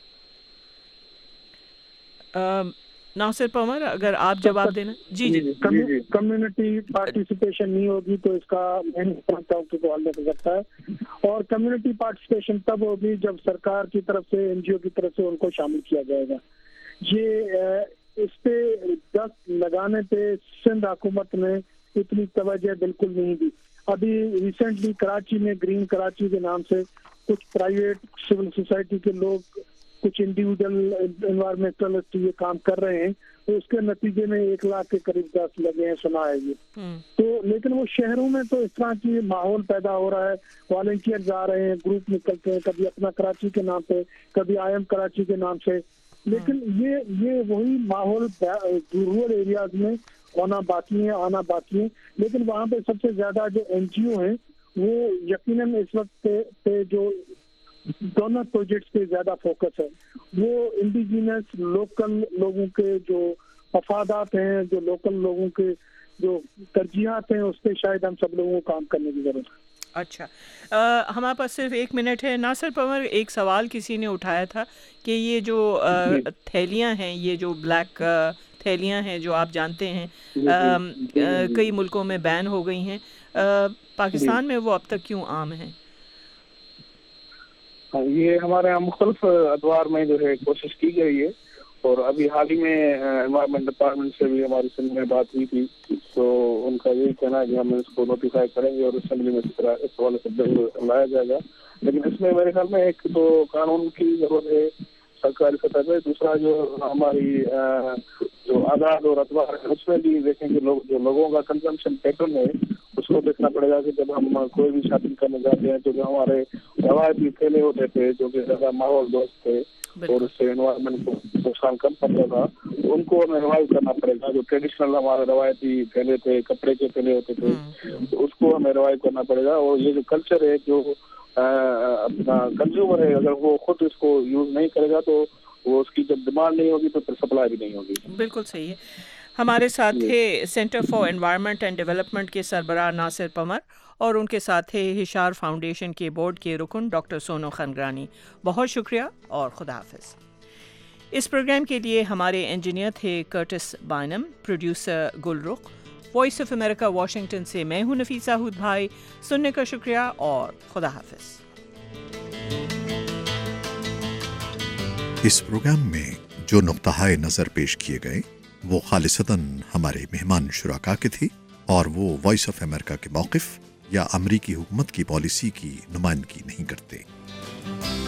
ناصر پمر اگر آپ جواب دینا. جی جی کمیونٹی پارٹیسپیشن نہیں ہوگی تو اس کا میں سمجھتا ہوں کہ کو حل ہو سکتا ہے, اور کمیونٹی پارٹیسپیشن تب ہوگی جب سرکار کی طرف سے, این جی او کی طرف سے ان کو شامل کیا جائے گا. یہ اس پہ دست لگانے پہ سندھ حکومت نے اتنی توجہ بالکل نہیں دی. ابھی ریسنٹلی کراچی میں گرین کراچی کے نام سے کچھ پرائیویٹ سول سوسائٹی کے لوگ, کچھ انڈیویجل انوائرمنٹلسٹ یہ کام کر رہے ہیں, تو اس کے نتیجے میں ایک لاکھ کے قریب دس لگے ہیں, سنا ہے یہ. تو لیکن وہ شہروں میں تو اس طرح کی ماحول پیدا ہو رہا ہے, والنٹیئرز آ رہے ہیں, گروپ نکلتے ہیں, کبھی اپنا کراچی کے نام پہ, کبھی آئی ایم کراچی کے نام سے. لیکن یہ یہ وہی ماحول رورل ایریاز میں ہونا باقی ہے, آنا باقی ہے. لیکن وہاں پہ سب سے زیادہ جو این جی او ہیں وہ یقیناً اس وقت پہ جو دونوں پروجیکٹس پہ زیادہ فوکس ہے, وہ انڈیجینس لوکل لوگوں کے جو مفادات ہیں, جو لوکل لوگوں کے جو ترجیحات ہیں, اس پہ شاید ہم سب لوگوں کو کام کرنے کی ضرورت ہے. اچھا, ہمارے پاس صرف ایک منٹ ہے. ناصر پمر, ایک سوال کسی نے اٹھایا تھا کہ یہ جو تھیلیاں ہیں, یہ جو بلیک تھیلیاں ہیں جو آپ جانتے ہیں کئی ملکوں میں بین ہو گئی ہیں, پاکستان میں وہ اب تک کیوں عام ہیں؟ یہ ہمارے یہاں مختلف ادوار میں جو ہے کوشش کی گئی ہے, اور ابھی حال ہی میں انوائرمنٹ ڈپارٹمنٹ سے بھی ہماری سندھ میں بات ہوئی تھی, تو ان کا یہی کہنا ہے کہ ہم اس کو نوٹیفائی کریں گے اور اسمبلی میں اس حوالے سے بل لایا جائے گا. لیکن اس میں میرے خیال میں ایک تو قانون کی ضرورت ہے سرکاری سطح پہ, دوسرا جو ہماری جو آزاد اور اتوار ہے اس میں بھی دیکھیں کہ لوگ جو لوگوں کا کنزمپشن پیٹرن ہے اس کو دیکھنا پڑے گا کہ جب ہم کوئی بھی شاپنگ کرنے جاتے ہیں تو جو ہمارے روایتی تھیلے ہوتے تھے جو کہ زیادہ ماحول دوست تھے اور اس سے انوائرمنٹ کو نقصان کم پڑتا تھا, ان کو ہمیں ریوائز کرنا پڑے گا. جو ٹریڈیشنل ہمارے روایتی تھیلے تھے, کپڑے کے تھیلے ہوتے تھے, تو اس کو ہمیں ریوائز کرنا پڑے گا. اور یہ جو کلچر ہے جو اپنا کنزیومر ہے, اگر وہ خود اس کو یوز نہیں کرے گا تو وہ اس کی جب ڈیمانڈ نہیں ہوگی تو پھر سپلائی بھی نہیں ہوگی. بالکل صحیح ہے. ہمارے ساتھ تھے centre for environment and development کے سربراہ ناصر پمر, اور ان کے ساتھ تھے ہشار فاؤنڈیشن کے بورڈ کے رکن ڈاکٹر سونو خنگرانی. بہت شکریہ اور خدا حافظ. اس پروگرام کے لیے ہمارے انجینئر تھے Curtis بائنم, producer Gul Rukh. Voice of America Washington سے میں ہوں نفیسہ ہود بھائی. سننے کا شکریہ اور خدا حافظ. اس پروگرام میں جو نقطہ نظر پیش کیے گئے وہ خالصتاً ہمارے مہمان شرکا کے تھی, اور وہ وائس آف امریکہ کے موقف یا امریکی حکومت کی پالیسی کی نمائندگی نہیں کرتے.